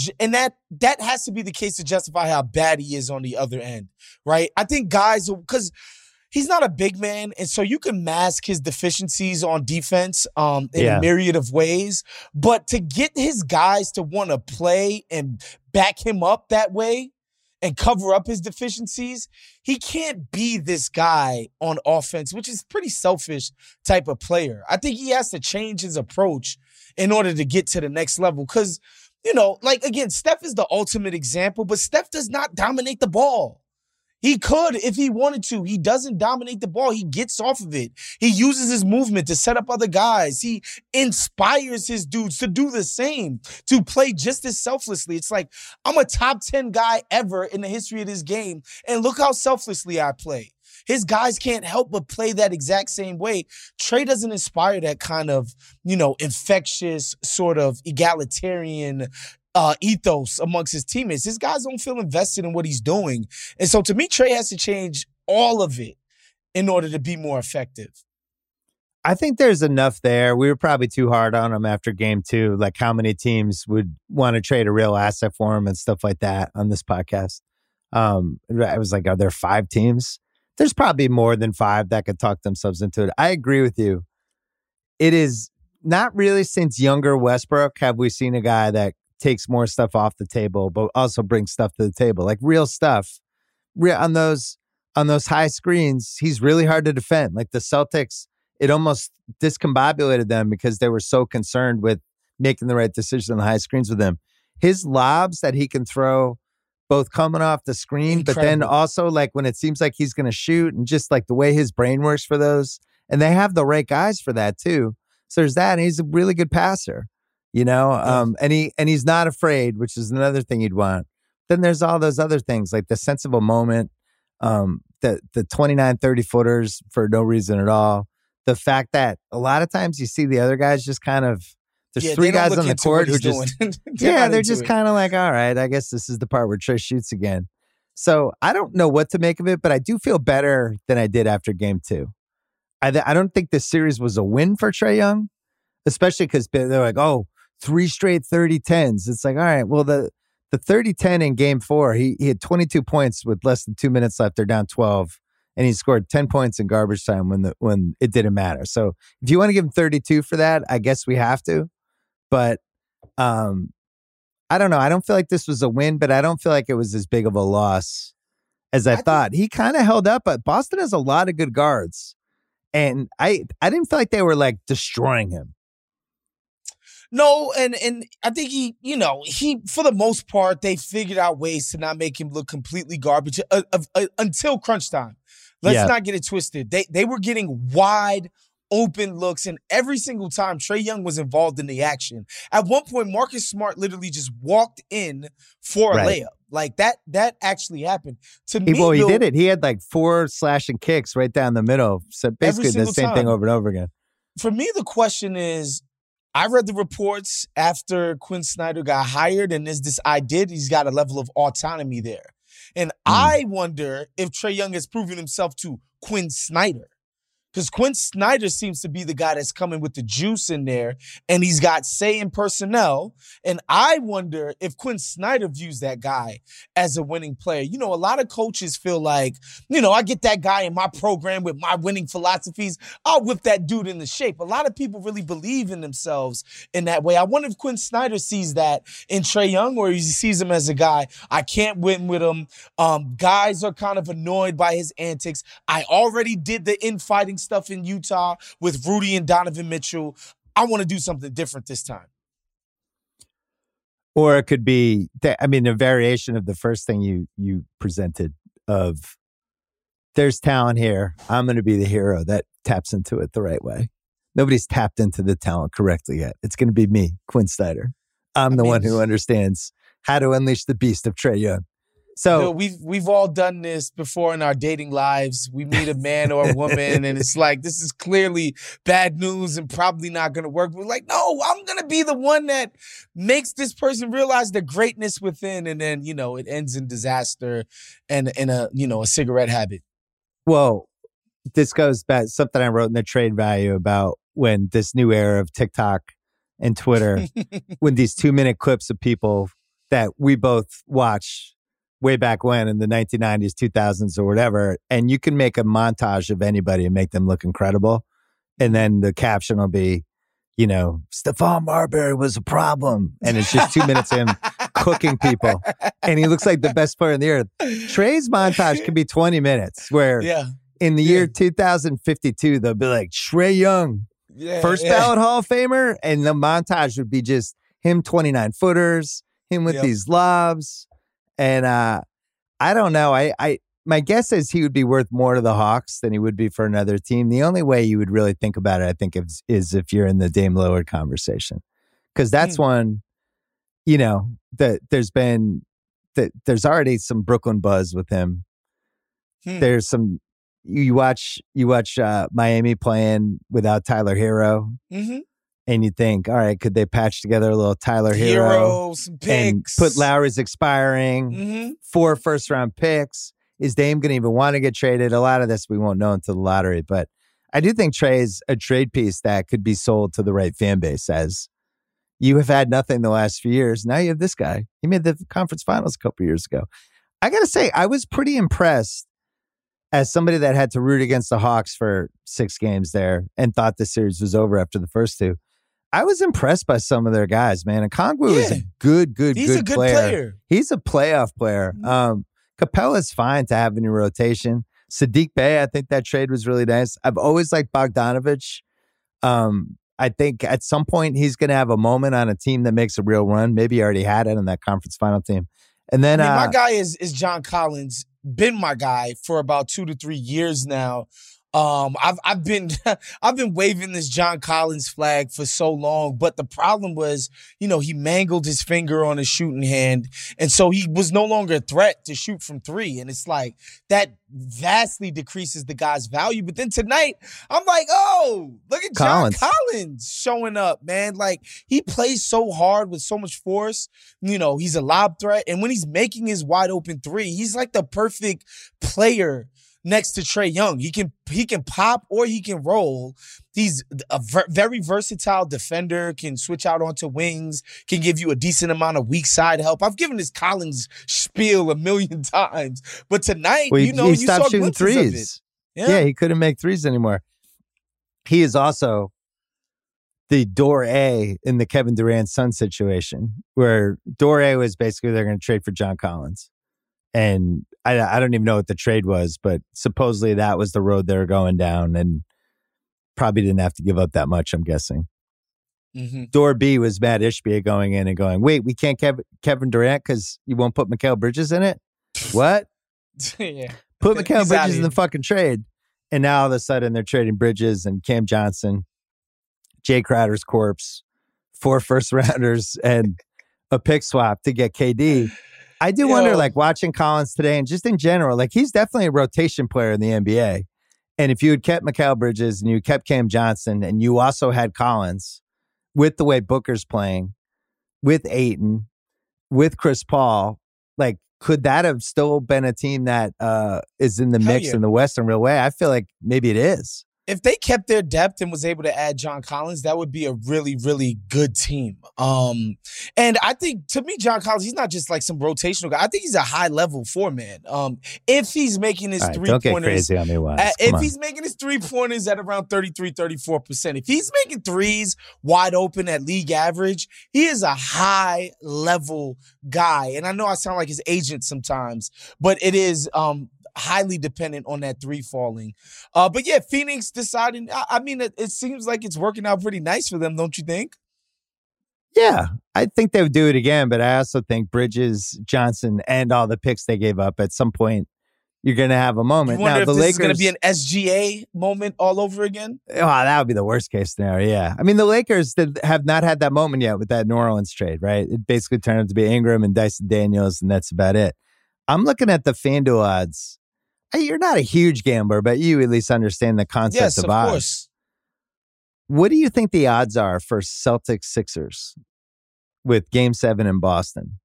that has to be the case to justify how bad he is on the other end, right? I think guys, because he's not a big man, and so you can mask his deficiencies on defense in a myriad of ways. But to get his guys to want to play and back him up that way and cover up his deficiencies, he can't be this guy on offense, which is pretty selfish type of player. I think he has to change his approach in order to get to the next level. Because, again, Steph is the ultimate example, but Steph does not dominate the ball. He could if he wanted to. He doesn't dominate the ball. He gets off of it. He uses his movement to set up other guys. He inspires his dudes to do the same, to play just as selflessly. It's like, I'm a top 10 guy ever in the history of this game, and look how selflessly I play. His guys can't help but play that exact same way. Trae doesn't inspire that kind of, infectious, sort of egalitarian ethos amongst his teammates. His guys don't feel invested in what he's doing. And so to me, Trae has to change all of it in order to be more effective. I think there's enough there. We were probably too hard on him after Game 2, like how many teams would want to trade a real asset for him and stuff like that on this podcast. I was like, are there 5 teams? There's probably more than 5 that could talk themselves into it. I agree with you. It is not really since younger Westbrook have we seen a guy that takes more stuff off the table, but also brings stuff to the table, like real stuff on those on those high screens, he's really hard to defend. Like the Celtics, it almost discombobulated them because they were so concerned with making the right decision on the high screens with him. His lobs that he can throw, both coming off the screen, Incredible. but then also like when it seems like he's going to shoot, and just like the way his brain works for those. And they have the right guys for that too. So there's that. And he's a really good passer, you know, and he's not afraid, which is another thing you'd want. Then there's all those other things like the sense of a moment, the 29, 30 footers for no reason at all. The fact that a lot of times you see the other guys just kind of, there's three guys on the court who just, they're just kind of like, all right, I guess this is the part where Trae shoots again. So I don't know what to make of it, but I do feel better than I did after game 2. I don't think this series was a win for Trae Young, especially because they're like, oh, 3 straight 30-10s. It's like, all right, well, the 30-10 in game 4, he had 22 points with less than 2 minutes left. They're down 12. And he scored 10 points in garbage time when it didn't matter. So if you want to give him 32 for that, I guess we have to. But I don't know. I don't feel like this was a win, but I don't feel like it was as big of a loss as I thought. He kind of held up, but Boston has a lot of good guards. And I didn't feel like they were like destroying him. No, and I think he for the most part, they figured out ways to not make him look completely garbage until crunch time. Let's not get it twisted. They were getting wide open looks, and every single time Trae Young was involved in the action. At one point, Marcus Smart literally just walked in for a layup. Like that actually happened. To me, he did it. He had like 4 slashing kicks right down the middle. So basically the same thing over and over again. For me, the question is, I read the reports after Quinn Snyder got hired, and he's got a level of autonomy there. And I wonder if Trae Young has proven himself to Quinn Snyder. Because Quinn Snyder seems to be the guy that's coming with the juice in there, and he's got say in personnel. And I wonder if Quinn Snyder views that guy as a winning player. You know, a lot of coaches feel like, I get that guy in my program with my winning philosophies. I'll whip that dude into shape. A lot of people really believe in themselves in that way. I wonder if Quinn Snyder sees that in Trae Young, or he sees him as a guy, I can't win with him. Guys are kind of annoyed by his antics. I already did the infighting stuff in Utah with Rudy and Donovan Mitchell. I want to do something different this time. Or it could be, a variation of the first thing you presented of there's talent here. I'm going to be the hero that taps into it the right way. Nobody's tapped into the talent correctly yet. It's going to be me, Quinn Snyder. I'm the one who understands how to unleash the beast of Trae Young. So Bill, we've all done this before in our dating lives. We meet a man or a woman, and it's like, this is clearly bad news and probably not going to work. We're like, no, I'm going to be the one that makes this person realize the greatness within, and then it ends in disaster and a cigarette habit. Well, this goes back something I wrote in the trade value about when this new era of TikTok and Twitter, when these 2-minute clips of people that we both watch way back when in the 1990s, 2000s or whatever, and you can make a montage of anybody and make them look incredible. And then the caption will be, Stephon Marbury was a problem. And it's just 2 minutes of him cooking people. And he looks like the best player in the earth. Trae's montage could be 20 minutes where in the year 2052, they'll be like, Trae Young, first ballot Hall of Famer. And the montage would be just him 29 footers, him with these lobs. And I don't know. My guess is he would be worth more to the Hawks than he would be for another team. The only way you would really think about it, I think, is if you're in the Dame Lillard conversation, because that's one. That there's already some Brooklyn buzz with him. There's some. You watch Miami playing without Tyler Hero. And you think, all right, could they patch together a little Tyler Hero some picks, and put Lowry's expiring, 4 first-round picks? Is Dame going to even want to get traded? A lot of this we won't know until the lottery. But I do think Trae's a trade piece that could be sold to the right fan base as you have had nothing the last few years. Now you have this guy. He made the conference finals a couple years ago. I got to say, I was pretty impressed as somebody that had to root against the Hawks for 6 games there and thought the series was over after the first 2. I was impressed by some of their guys, man. And Okongwu is a good player. He's a playoff player. Capella's fine to have in your rotation. Sadiq Bey, I think that trade was really nice. I've always liked Bogdanovich. I think at some point he's going to have a moment on a team that makes a real run. Maybe he already had it on that conference final team. And then my guy is John Collins. Been my guy for about 2 to 3 years now. I've been waving this John Collins flag for so long, but the problem was, he mangled his finger on his shooting hand, and so he was no longer a threat to shoot from three. And it's like that vastly decreases the guy's value. But then tonight, I'm like, oh, look at John Collins showing up, man. Like, he plays so hard with so much force. He's a lob threat, and when he's making his wide open three, he's like the perfect player next to Trae Young. He can pop or he can roll. He's a very versatile defender, can switch out onto wings, can give you a decent amount of weak side help. I've given this Collins spiel a million times, but tonight, he you stopped saw shooting threes. Yeah, he couldn't make threes anymore. He is also the door A in the Kevin Durant Sun situation, where door A was basically they're going to trade for John Collins. And I don't even know what the trade was, but supposedly that was the road they were going down, and probably didn't have to give up that much, I'm guessing. Mm-hmm. Door B was Matt Ishbia going in and going, wait, we can't Kevin Durant because you won't put Mikal Bridges in it? What? Yeah. Put Mikal Bridges in the fucking trade. And now all of a sudden they're trading Bridges and Cam Johnson, Jay Crowder's corpse, 4 first-rounders, and a pick swap to get KD. I do wonder, like, watching Collins today and just in general, like, he's definitely a rotation player in the NBA. And if you had kept Mikal Bridges and you kept Cam Johnson and you also had Collins with the way Booker's playing, with Ayton, with Chris Paul, like, could that have still been a team that is in the mix in the West in a real way? I feel like maybe it is. If they kept their depth and was able to add John Collins, that would be a really, really good team. And I think, to me, John Collins, he's not just like some rotational guy. I think he's a high-level four-man. If he's making his three-pointers... Don't get crazy on me, Wes. If he's making his three-pointers at around 33, 34%, if he's making threes wide open at league average, he is a high-level guy. And I know I sound like his agent sometimes, but it is... highly dependent on that three falling. But yeah, Phoenix deciding, I mean, it seems like it's working out pretty nice for them, don't you think? Yeah, I think they would do it again, but I also think Bridges, Johnson, and all the picks they gave up at some point, you're going to have a moment. You wonder now, if this is going to be an SGA moment all over again? Oh, that would be the worst case scenario, yeah. I mean, the Lakers have not had that moment yet with that New Orleans trade, right? It basically turned out to be Ingram and Dyson Daniels, and that's about it. I'm looking at the FanDuel odds. You're not a huge gambler, but you at least understand the concept of odds. Course. What do you think the odds are for Celtics Sixers with Game 7 in Boston?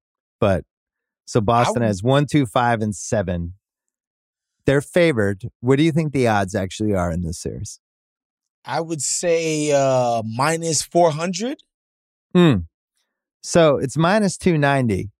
So Boston has 1, 2, 5, and 7. They're favored. What do you think the odds actually are in this series? I would say minus 400. So it's minus 290.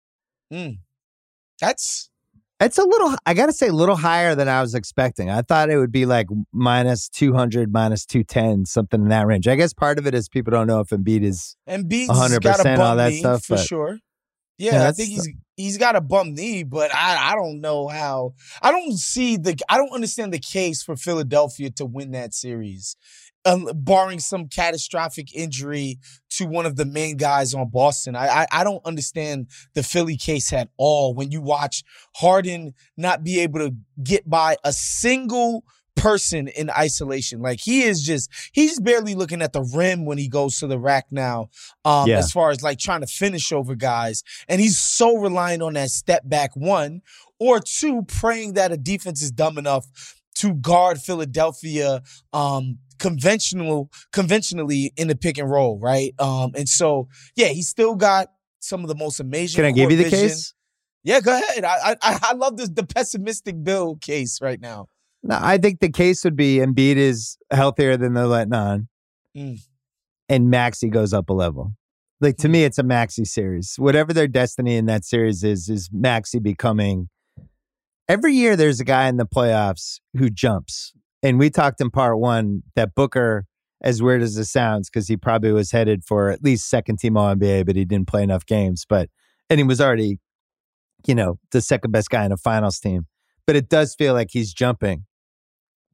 It's a little, I got to say, a little higher than I was expecting. I thought it would be like minus 200, minus 210, something in that range. I guess part of it is people don't know if Embiid is 100% all that stuff. For sure. Yeah, I think he's got a bum knee, but I don't know how. I don't understand the case for Philadelphia to win that series. Barring some catastrophic injury to one of the main guys on Boston. I don't understand the Philly case at all when you watch Harden not be able to get by a single person in isolation. Like, he's barely looking at the rim when he goes to the rack now, as far as like trying to finish over guys. And he's so reliant on that step back, 1, or 2, praying that a defense is dumb enough to guard Philadelphia conventionally in the pick and roll, right? And so, yeah, he's still got some of the most amazing. Can I give you the case? Yeah, go ahead. I love the pessimistic Bill case right now. No, I think the case would be Embiid is healthier than they're letting on, and Maxey goes up a level. Like, to me, it's a Maxey series. Whatever their destiny in that series is Maxey becoming. Every year, there's a guy in the playoffs who jumps. And we talked in part 1 that Booker, as weird as it sounds, because he probably was headed for at least second team All-NBA, but he didn't play enough games. And he was already, the second best guy in a finals team. But it does feel like he's jumping.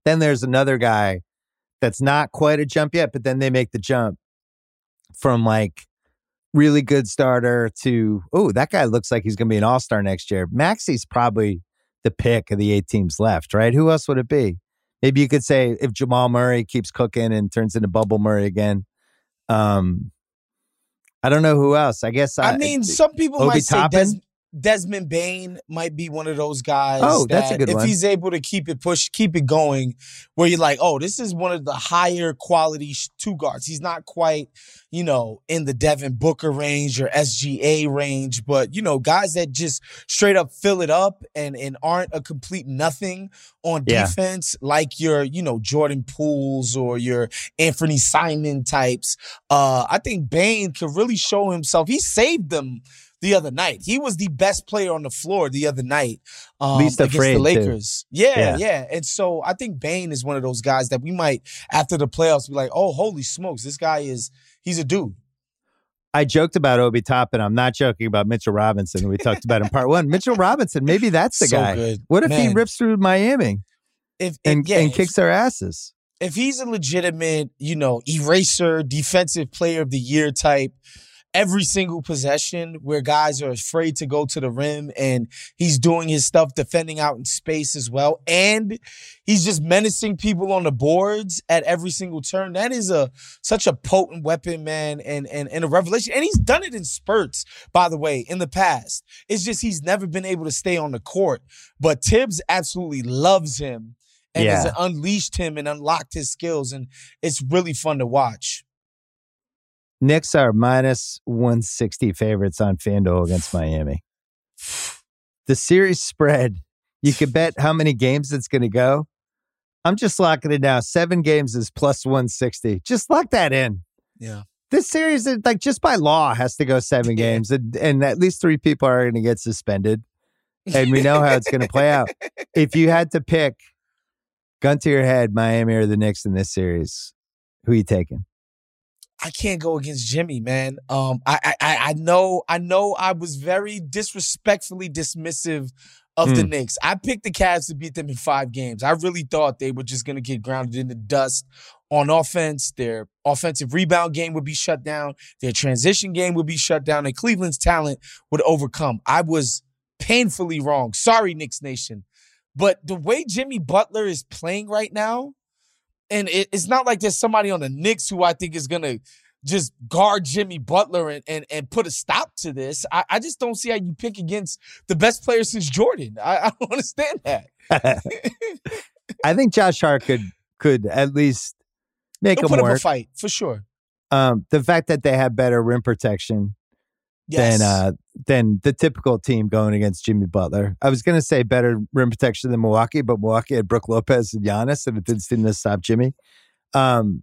Then there's another guy that's not quite a jump yet, but then they make the jump from like really good starter to, oh, that guy looks like he's going to be an all-star next year. Maxi's probably the pick of the 8 teams left, right? Who else would it be? Maybe you could say if Jamal Murray keeps cooking and turns into Bubble Murray again. I don't know who else. I guess I mean, some people Obi might say Toppin? Desmond Bane might be one of those guys. Oh, that's a good if one. he's able to keep it going, where you're like, oh, this is one of the higher quality two guards. He's not quite, in the Devin Booker range or SGA range, but guys that just straight up fill it up and aren't a complete nothing on defense, like your, Jordan Pooles or your Anthony Simon types. I think Bane could really show himself. He saved them the other night. He was the best player on the floor the other night Least against afraid the Lakers. Yeah. Yeah. And so I think Bane is one of those guys that we might, after the playoffs, be like, oh, holy smokes, this guy he's a dude. I joked about Obi Toppin. I'm not joking about Mitchell Robinson, who we talked about in part 1. Mitchell Robinson, maybe that's the So guy. good. What if he Man. rips through Miami and kicks their asses? If he's a legitimate, eraser, defensive player of the year type, every single possession where guys are afraid to go to the rim and he's doing his stuff defending out in space as well, and he's just menacing people on the boards at every single turn, that is such a potent weapon, man, and a revelation. And he's done it in spurts, by the way, in the past. It's just he's never been able to stay on the court. But Tibbs absolutely loves him and has unleashed him and unlocked his skills, and it's really fun to watch. Knicks are minus 160 favorites on FanDuel against Miami. The series spread, you could bet how many games it's going to go. I'm just locking it now. 7 games is plus 160. Just lock that in. Yeah. This series, like just by law, has to go 7 games, and at least 3 people are going to get suspended. And we know how it's going to play out. If you had to pick, gun to your head, Miami or the Knicks in this series, who are you taking? I can't go against Jimmy, man. I know I was very disrespectfully dismissive of the Knicks. I picked the Cavs to beat them in 5 games. I really thought they were just going to get grounded in the dust on offense. Their offensive rebound game would be shut down. Their transition game would be shut down, and Cleveland's talent would overcome. I was painfully wrong. Sorry, Knicks Nation. But the way Jimmy Butler is playing right now, and it's not like there's somebody on the Knicks who I think is going to just guard Jimmy Butler and put a stop to this. I just don't see how you pick against the best player since Jordan. I don't understand that. I think Josh Hart could at least make He'll him put work. up a fight, for sure. The fact that they have better rim protection than the typical team going against Jimmy Butler. I was going to say better rim protection than Milwaukee, but Milwaukee had Brook Lopez and Giannis, and it didn't seem to stop Jimmy. I'd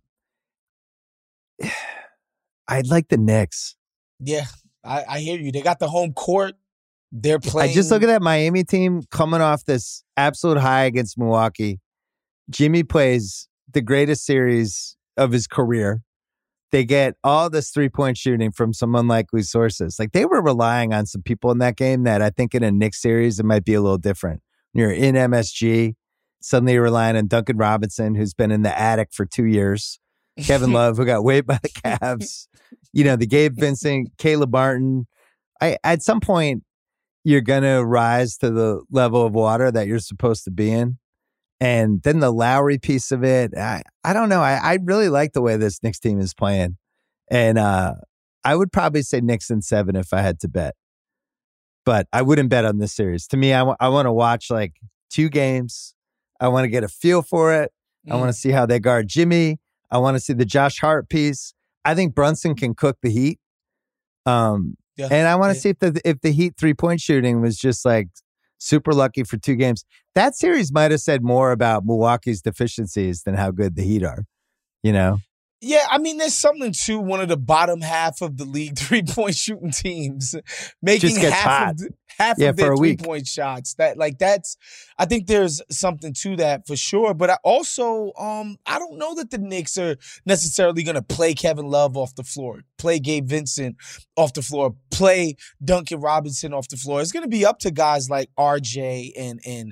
like the Knicks. Yeah, I hear you. They got the home court. They're playing. I just look at that Miami team coming off this absolute high against Milwaukee. Jimmy plays the greatest series of his career. They get all this 3-point shooting from some unlikely sources. Like, they were relying on some people in that game that I think in a Knicks series, it might be a little different. When you're in MSG, suddenly you're relying on Duncan Robinson, who's been in the attic for 2 years. Kevin Love, who got waived by the Cavs. The Gabe Vincent, Caleb Martin. At some point, you're going to rise to the level of water that you're supposed to be in. And then the Lowry piece of it, I don't know. I really like the way this Knicks team is playing. And I would probably say Knicks in 7 if I had to bet. But I wouldn't bet on this series. To me, I want to watch like 2 games. I want to get a feel for it. I want to see how they guard Jimmy. I want to see the Josh Hart piece. I think Brunson can cook the Heat. And I want to see if the Heat 3-point shooting was just like super lucky for 2 games. That series might have said more about Milwaukee's deficiencies than how good the Heat are, Yeah, I mean, there's something to one of the bottom half of the league 3-point shooting teams making half of their 3-point shots. I think there's something to that for sure. But I also, I don't know that the Knicks are necessarily going to play Kevin Love off the floor, play Gabe Vincent off the floor, play Duncan Robinson off the floor. It's going to be up to guys like RJ and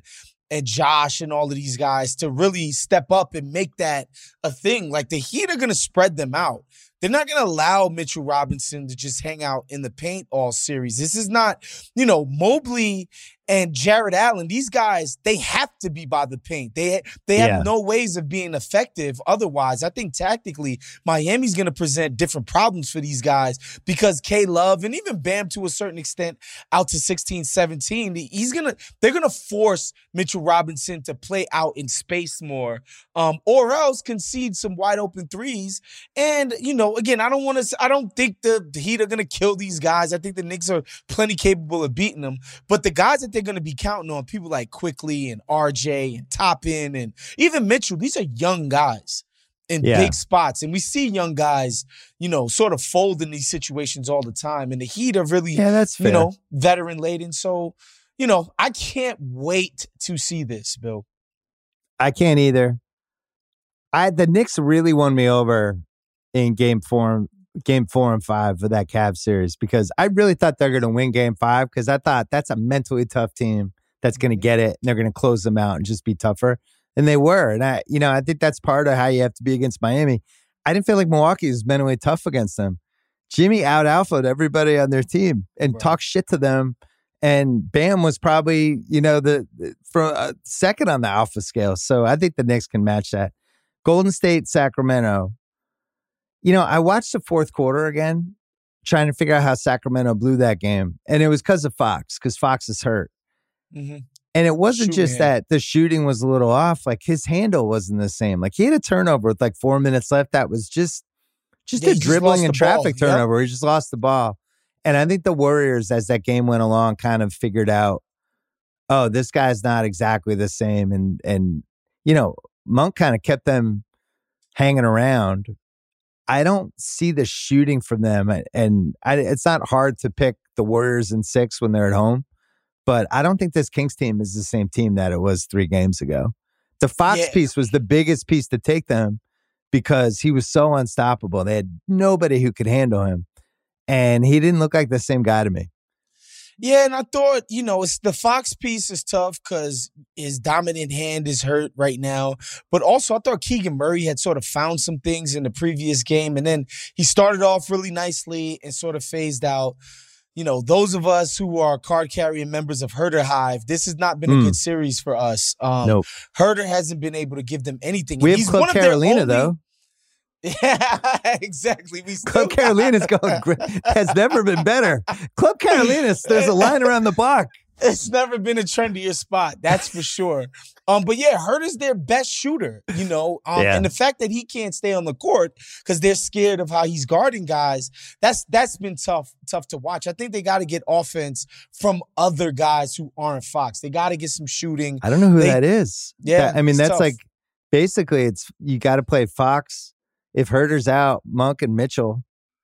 and Josh and all of these guys to really step up and make that a thing. Like, the Heat are going to spread them out. They're not going to allow Mitchell Robinson to just hang out in the paint all series. This is not, Mobley and Jared Allen, these guys, they have to be by the paint. They have no ways of being effective otherwise. I think tactically, Miami's going to present different problems for these guys because K-Love and even Bam to a certain extent out to 16, 17, they're going to force Mitchell Robinson to play out in space more or else concede some wide open threes. And, again, I don't think the Heat are going to kill these guys. I think the Knicks are plenty capable of beating them. But the guys that they're going to be counting on, people like Quickly and RJ and Toppin and even Mitchell, these are young guys in big spots. And we see young guys, sort of fold in these situations all the time. And the Heat are really, that's fair. Veteran laden. So, I can't wait to see this, Bill. I can't either. The Knicks really won me over in game 4 and 5 for that Cavs series because I really thought they're going to win game 5 because I thought that's a mentally tough team that's going to get it and they're going to close them out and just be tougher. And they were. And I think that's part of how you have to be against Miami. I didn't feel like Milwaukee was mentally tough against them. Jimmy out-alphaed everybody on their team and talked shit to them. And Bam was probably, second on the alpha scale. So I think the Knicks can match that. Golden State, Sacramento. I watched the fourth quarter again, trying to figure out how Sacramento blew that game. And it was because of Fox, because Fox is hurt. Mm-hmm. And it wasn't just that the shooting was a little off. Like, his handle wasn't the same. Like, he had a turnover with 4 minutes left. That was just a dribbling and traffic turnover. He just lost the ball. And I think the Warriors, as that game went along, kind of figured out, oh, this guy's not exactly the same. And Monk kind of kept them hanging around. I don't see the shooting from them. And it's not hard to pick the Warriors in 6 when they're at home. But I don't think this Kings team is the same team that it was 3 games ago. The Fox piece was the biggest piece to take them because he was so unstoppable. They had nobody who could handle him. And he didn't look like the same guy to me. Yeah, and I thought, it's the Fox piece is tough because his dominant hand is hurt right now. But also, I thought Keegan Murray had sort of found some things in the previous game. And then he started off really nicely and sort of phased out. Those of us who are card-carrying members of Herder Hive, this has not been a good series for us. Nope. Herder hasn't been able to give them anything. We have Club Carolina, though. Yeah, exactly. Club Carolina's going great. Has never been better. Club Carolina, there's a line around the block. It's never been a trendier spot, that's for sure. But yeah, Herder's their best shooter, and the fact that he can't stay on the court because they're scared of how he's guarding guys, that's been tough to watch. I think they got to get offense from other guys who aren't Fox. They got to get some shooting. I don't know who that is. Yeah, that's tough. Like basically you got to play Fox. If Herder's out, Monk and Mitchell.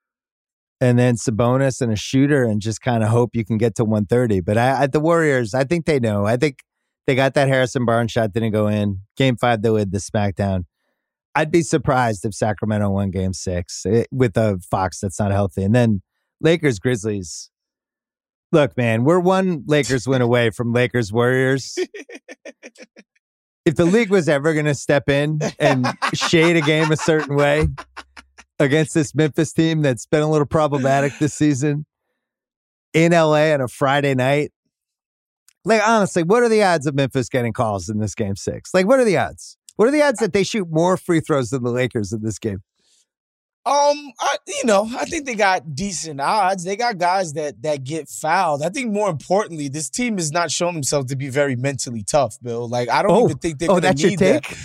And then Sabonis and a shooter and just kind of hope you can get to 130. But the Warriors, I think they know. I think they got that Harrison Barnes shot, didn't go in. Game 5, they win the smackdown. I'd be surprised if Sacramento won Game 6 with a Fox that's not healthy. And then Lakers, Grizzlies. Look, man, we're one Lakers win away from Lakers, Warriors. If the league was ever going to step in and shade a game a certain way, against this Memphis team that's been a little problematic this season in LA on a Friday night. Like, honestly, what are the odds of Memphis getting calls in this game 6? Like, what are the odds? What are the odds that they shoot more free throws than the Lakers in this game? I think they got decent odds. They got guys that get fouled. I think more importantly, this team has not shown themselves to be very mentally tough, Bill. Like, I don't even think they're going to need that.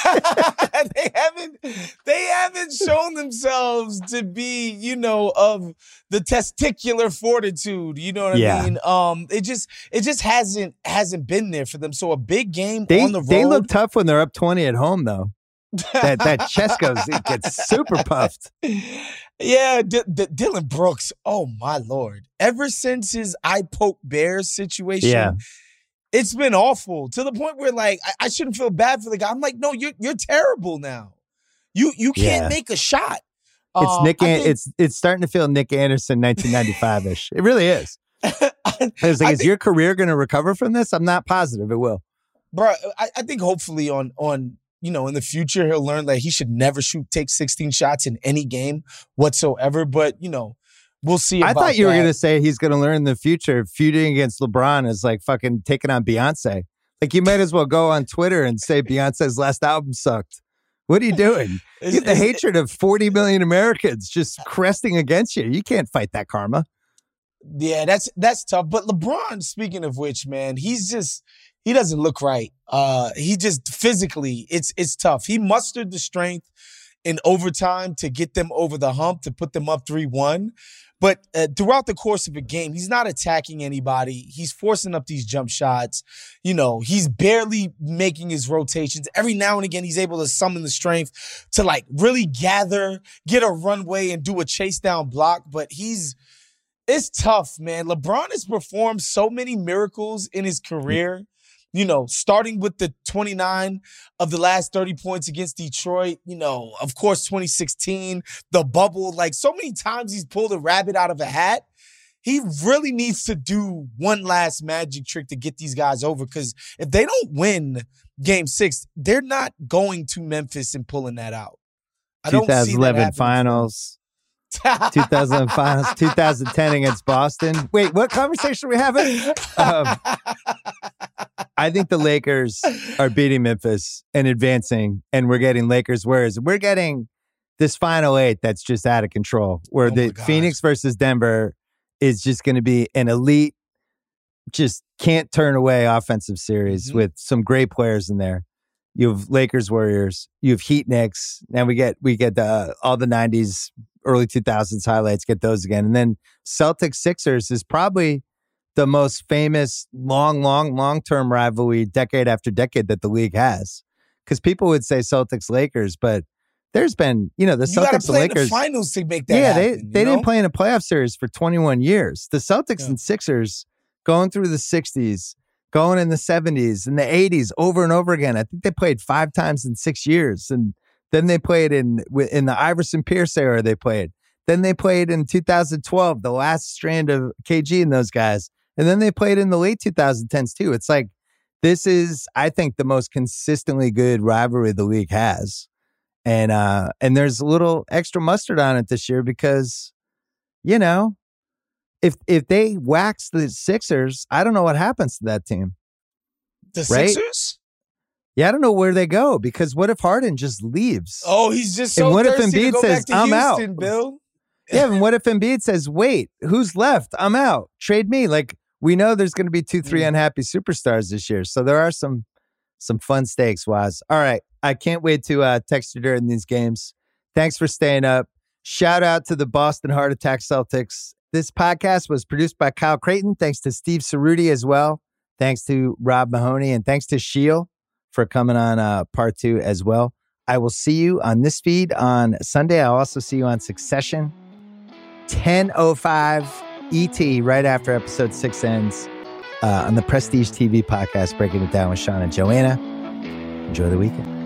They haven't shown themselves to be, of the testicular fortitude. You know what I mean? It just hasn't been there for them. So a big game on the road. They look tough when they're up 20 at home, though. that chest gets super puffed. Yeah, Dylan Brooks. Oh my Lord! Ever since his I poke bears situation, it's been awful to the point where I shouldn't feel bad for the guy. I'm like, no, you're terrible now. You can't make a shot. It's starting to feel Nick Anderson 1995-ish. It really is. Is your career going to recover from this? I'm not positive it will. Bro, I think hopefully on in the future he'll learn that he should never take 16 shots in any game whatsoever. But we'll see. I thought you were gonna say he's gonna learn in the future feuding against LeBron is like fucking taking on Beyonce. Like you might as well go on Twitter and say Beyonce's last album sucked. What are you doing? You get the hatred of 40 million Americans just cresting against you. You can't fight that karma. Yeah, that's tough. But LeBron, speaking of which, man, he doesn't look right. He just physically, it's tough. He mustered the strength in overtime to get them over the hump, to put them up 3-1. But throughout the course of a game, he's not attacking anybody. He's forcing up these jump shots. He's barely making his rotations. Every now and again, he's able to summon the strength to like really gather, get a runway and do a chase down block. But it's tough, man. LeBron has performed so many miracles in his career. Starting with the 29 of the last 30 points against Detroit, of course, 2016, the bubble, like so many times he's pulled a rabbit out of a hat. He really needs to do one last magic trick to get these guys over, because if they don't win Game 6, they're not going to Memphis and pulling that out. I don't see that 2011 finals. 2000 finals, 2010 against Boston. Wait, what conversation are we having? I think the Lakers are beating Memphis and advancing, and we're getting Lakers Warriors. We're getting this Final 8 that's just out of control, where the Phoenix versus Denver is just going to be an elite, just can't turn away offensive series with some great players in there. You have Lakers Warriors, you have Heat Knicks, and we get all the 90s, early 2000s highlights, get those again. And then Celtics Sixers is probably the most famous long-term rivalry decade after decade that the league has. Because people would say Celtics Lakers, but there's been, the Celtics play Lakers in the finals to make that happen, they didn't play in a playoff series for 21 years. The Celtics and Sixers going through the 60s, going in the 70s and the 80s over and over again. I think they played 5 times in 6 years. And then they played in the Iverson Pierce era they played. Then they played in 2012, the last strand of KG and those guys. And then they played in the late 2010s too. It's like, this is, I think, the most consistently good rivalry the league has. And there's a little extra mustard on it this year because, if they wax the Sixers, I don't know what happens to that team. The Sixers? Yeah, I don't know where they go, because what if Harden just leaves? Oh, he's just so and what thirsty if Embiid to go says, back to I'm Houston, out? Bill. Yeah, and what if Embiid says, wait, who's left? I'm out. Trade me. Like, we know there's going to be 2-3 unhappy superstars this year. So there are some fun stakes, Waz. All right. I can't wait to text you during these games. Thanks for staying up. Shout out to the Boston Heart Attack Celtics. This podcast was produced by Kyle Creighton. Thanks to Steve Cerruti as well. Thanks to Rob Mahoney. And thanks to Sheil for coming on part 2 as well. I will see you on this feed on Sunday. I'll also see you on Succession. 10:05 ET, right after episode 6 ends, on the Prestige TV podcast, breaking it down with Sean and Joanna. Enjoy the weekend.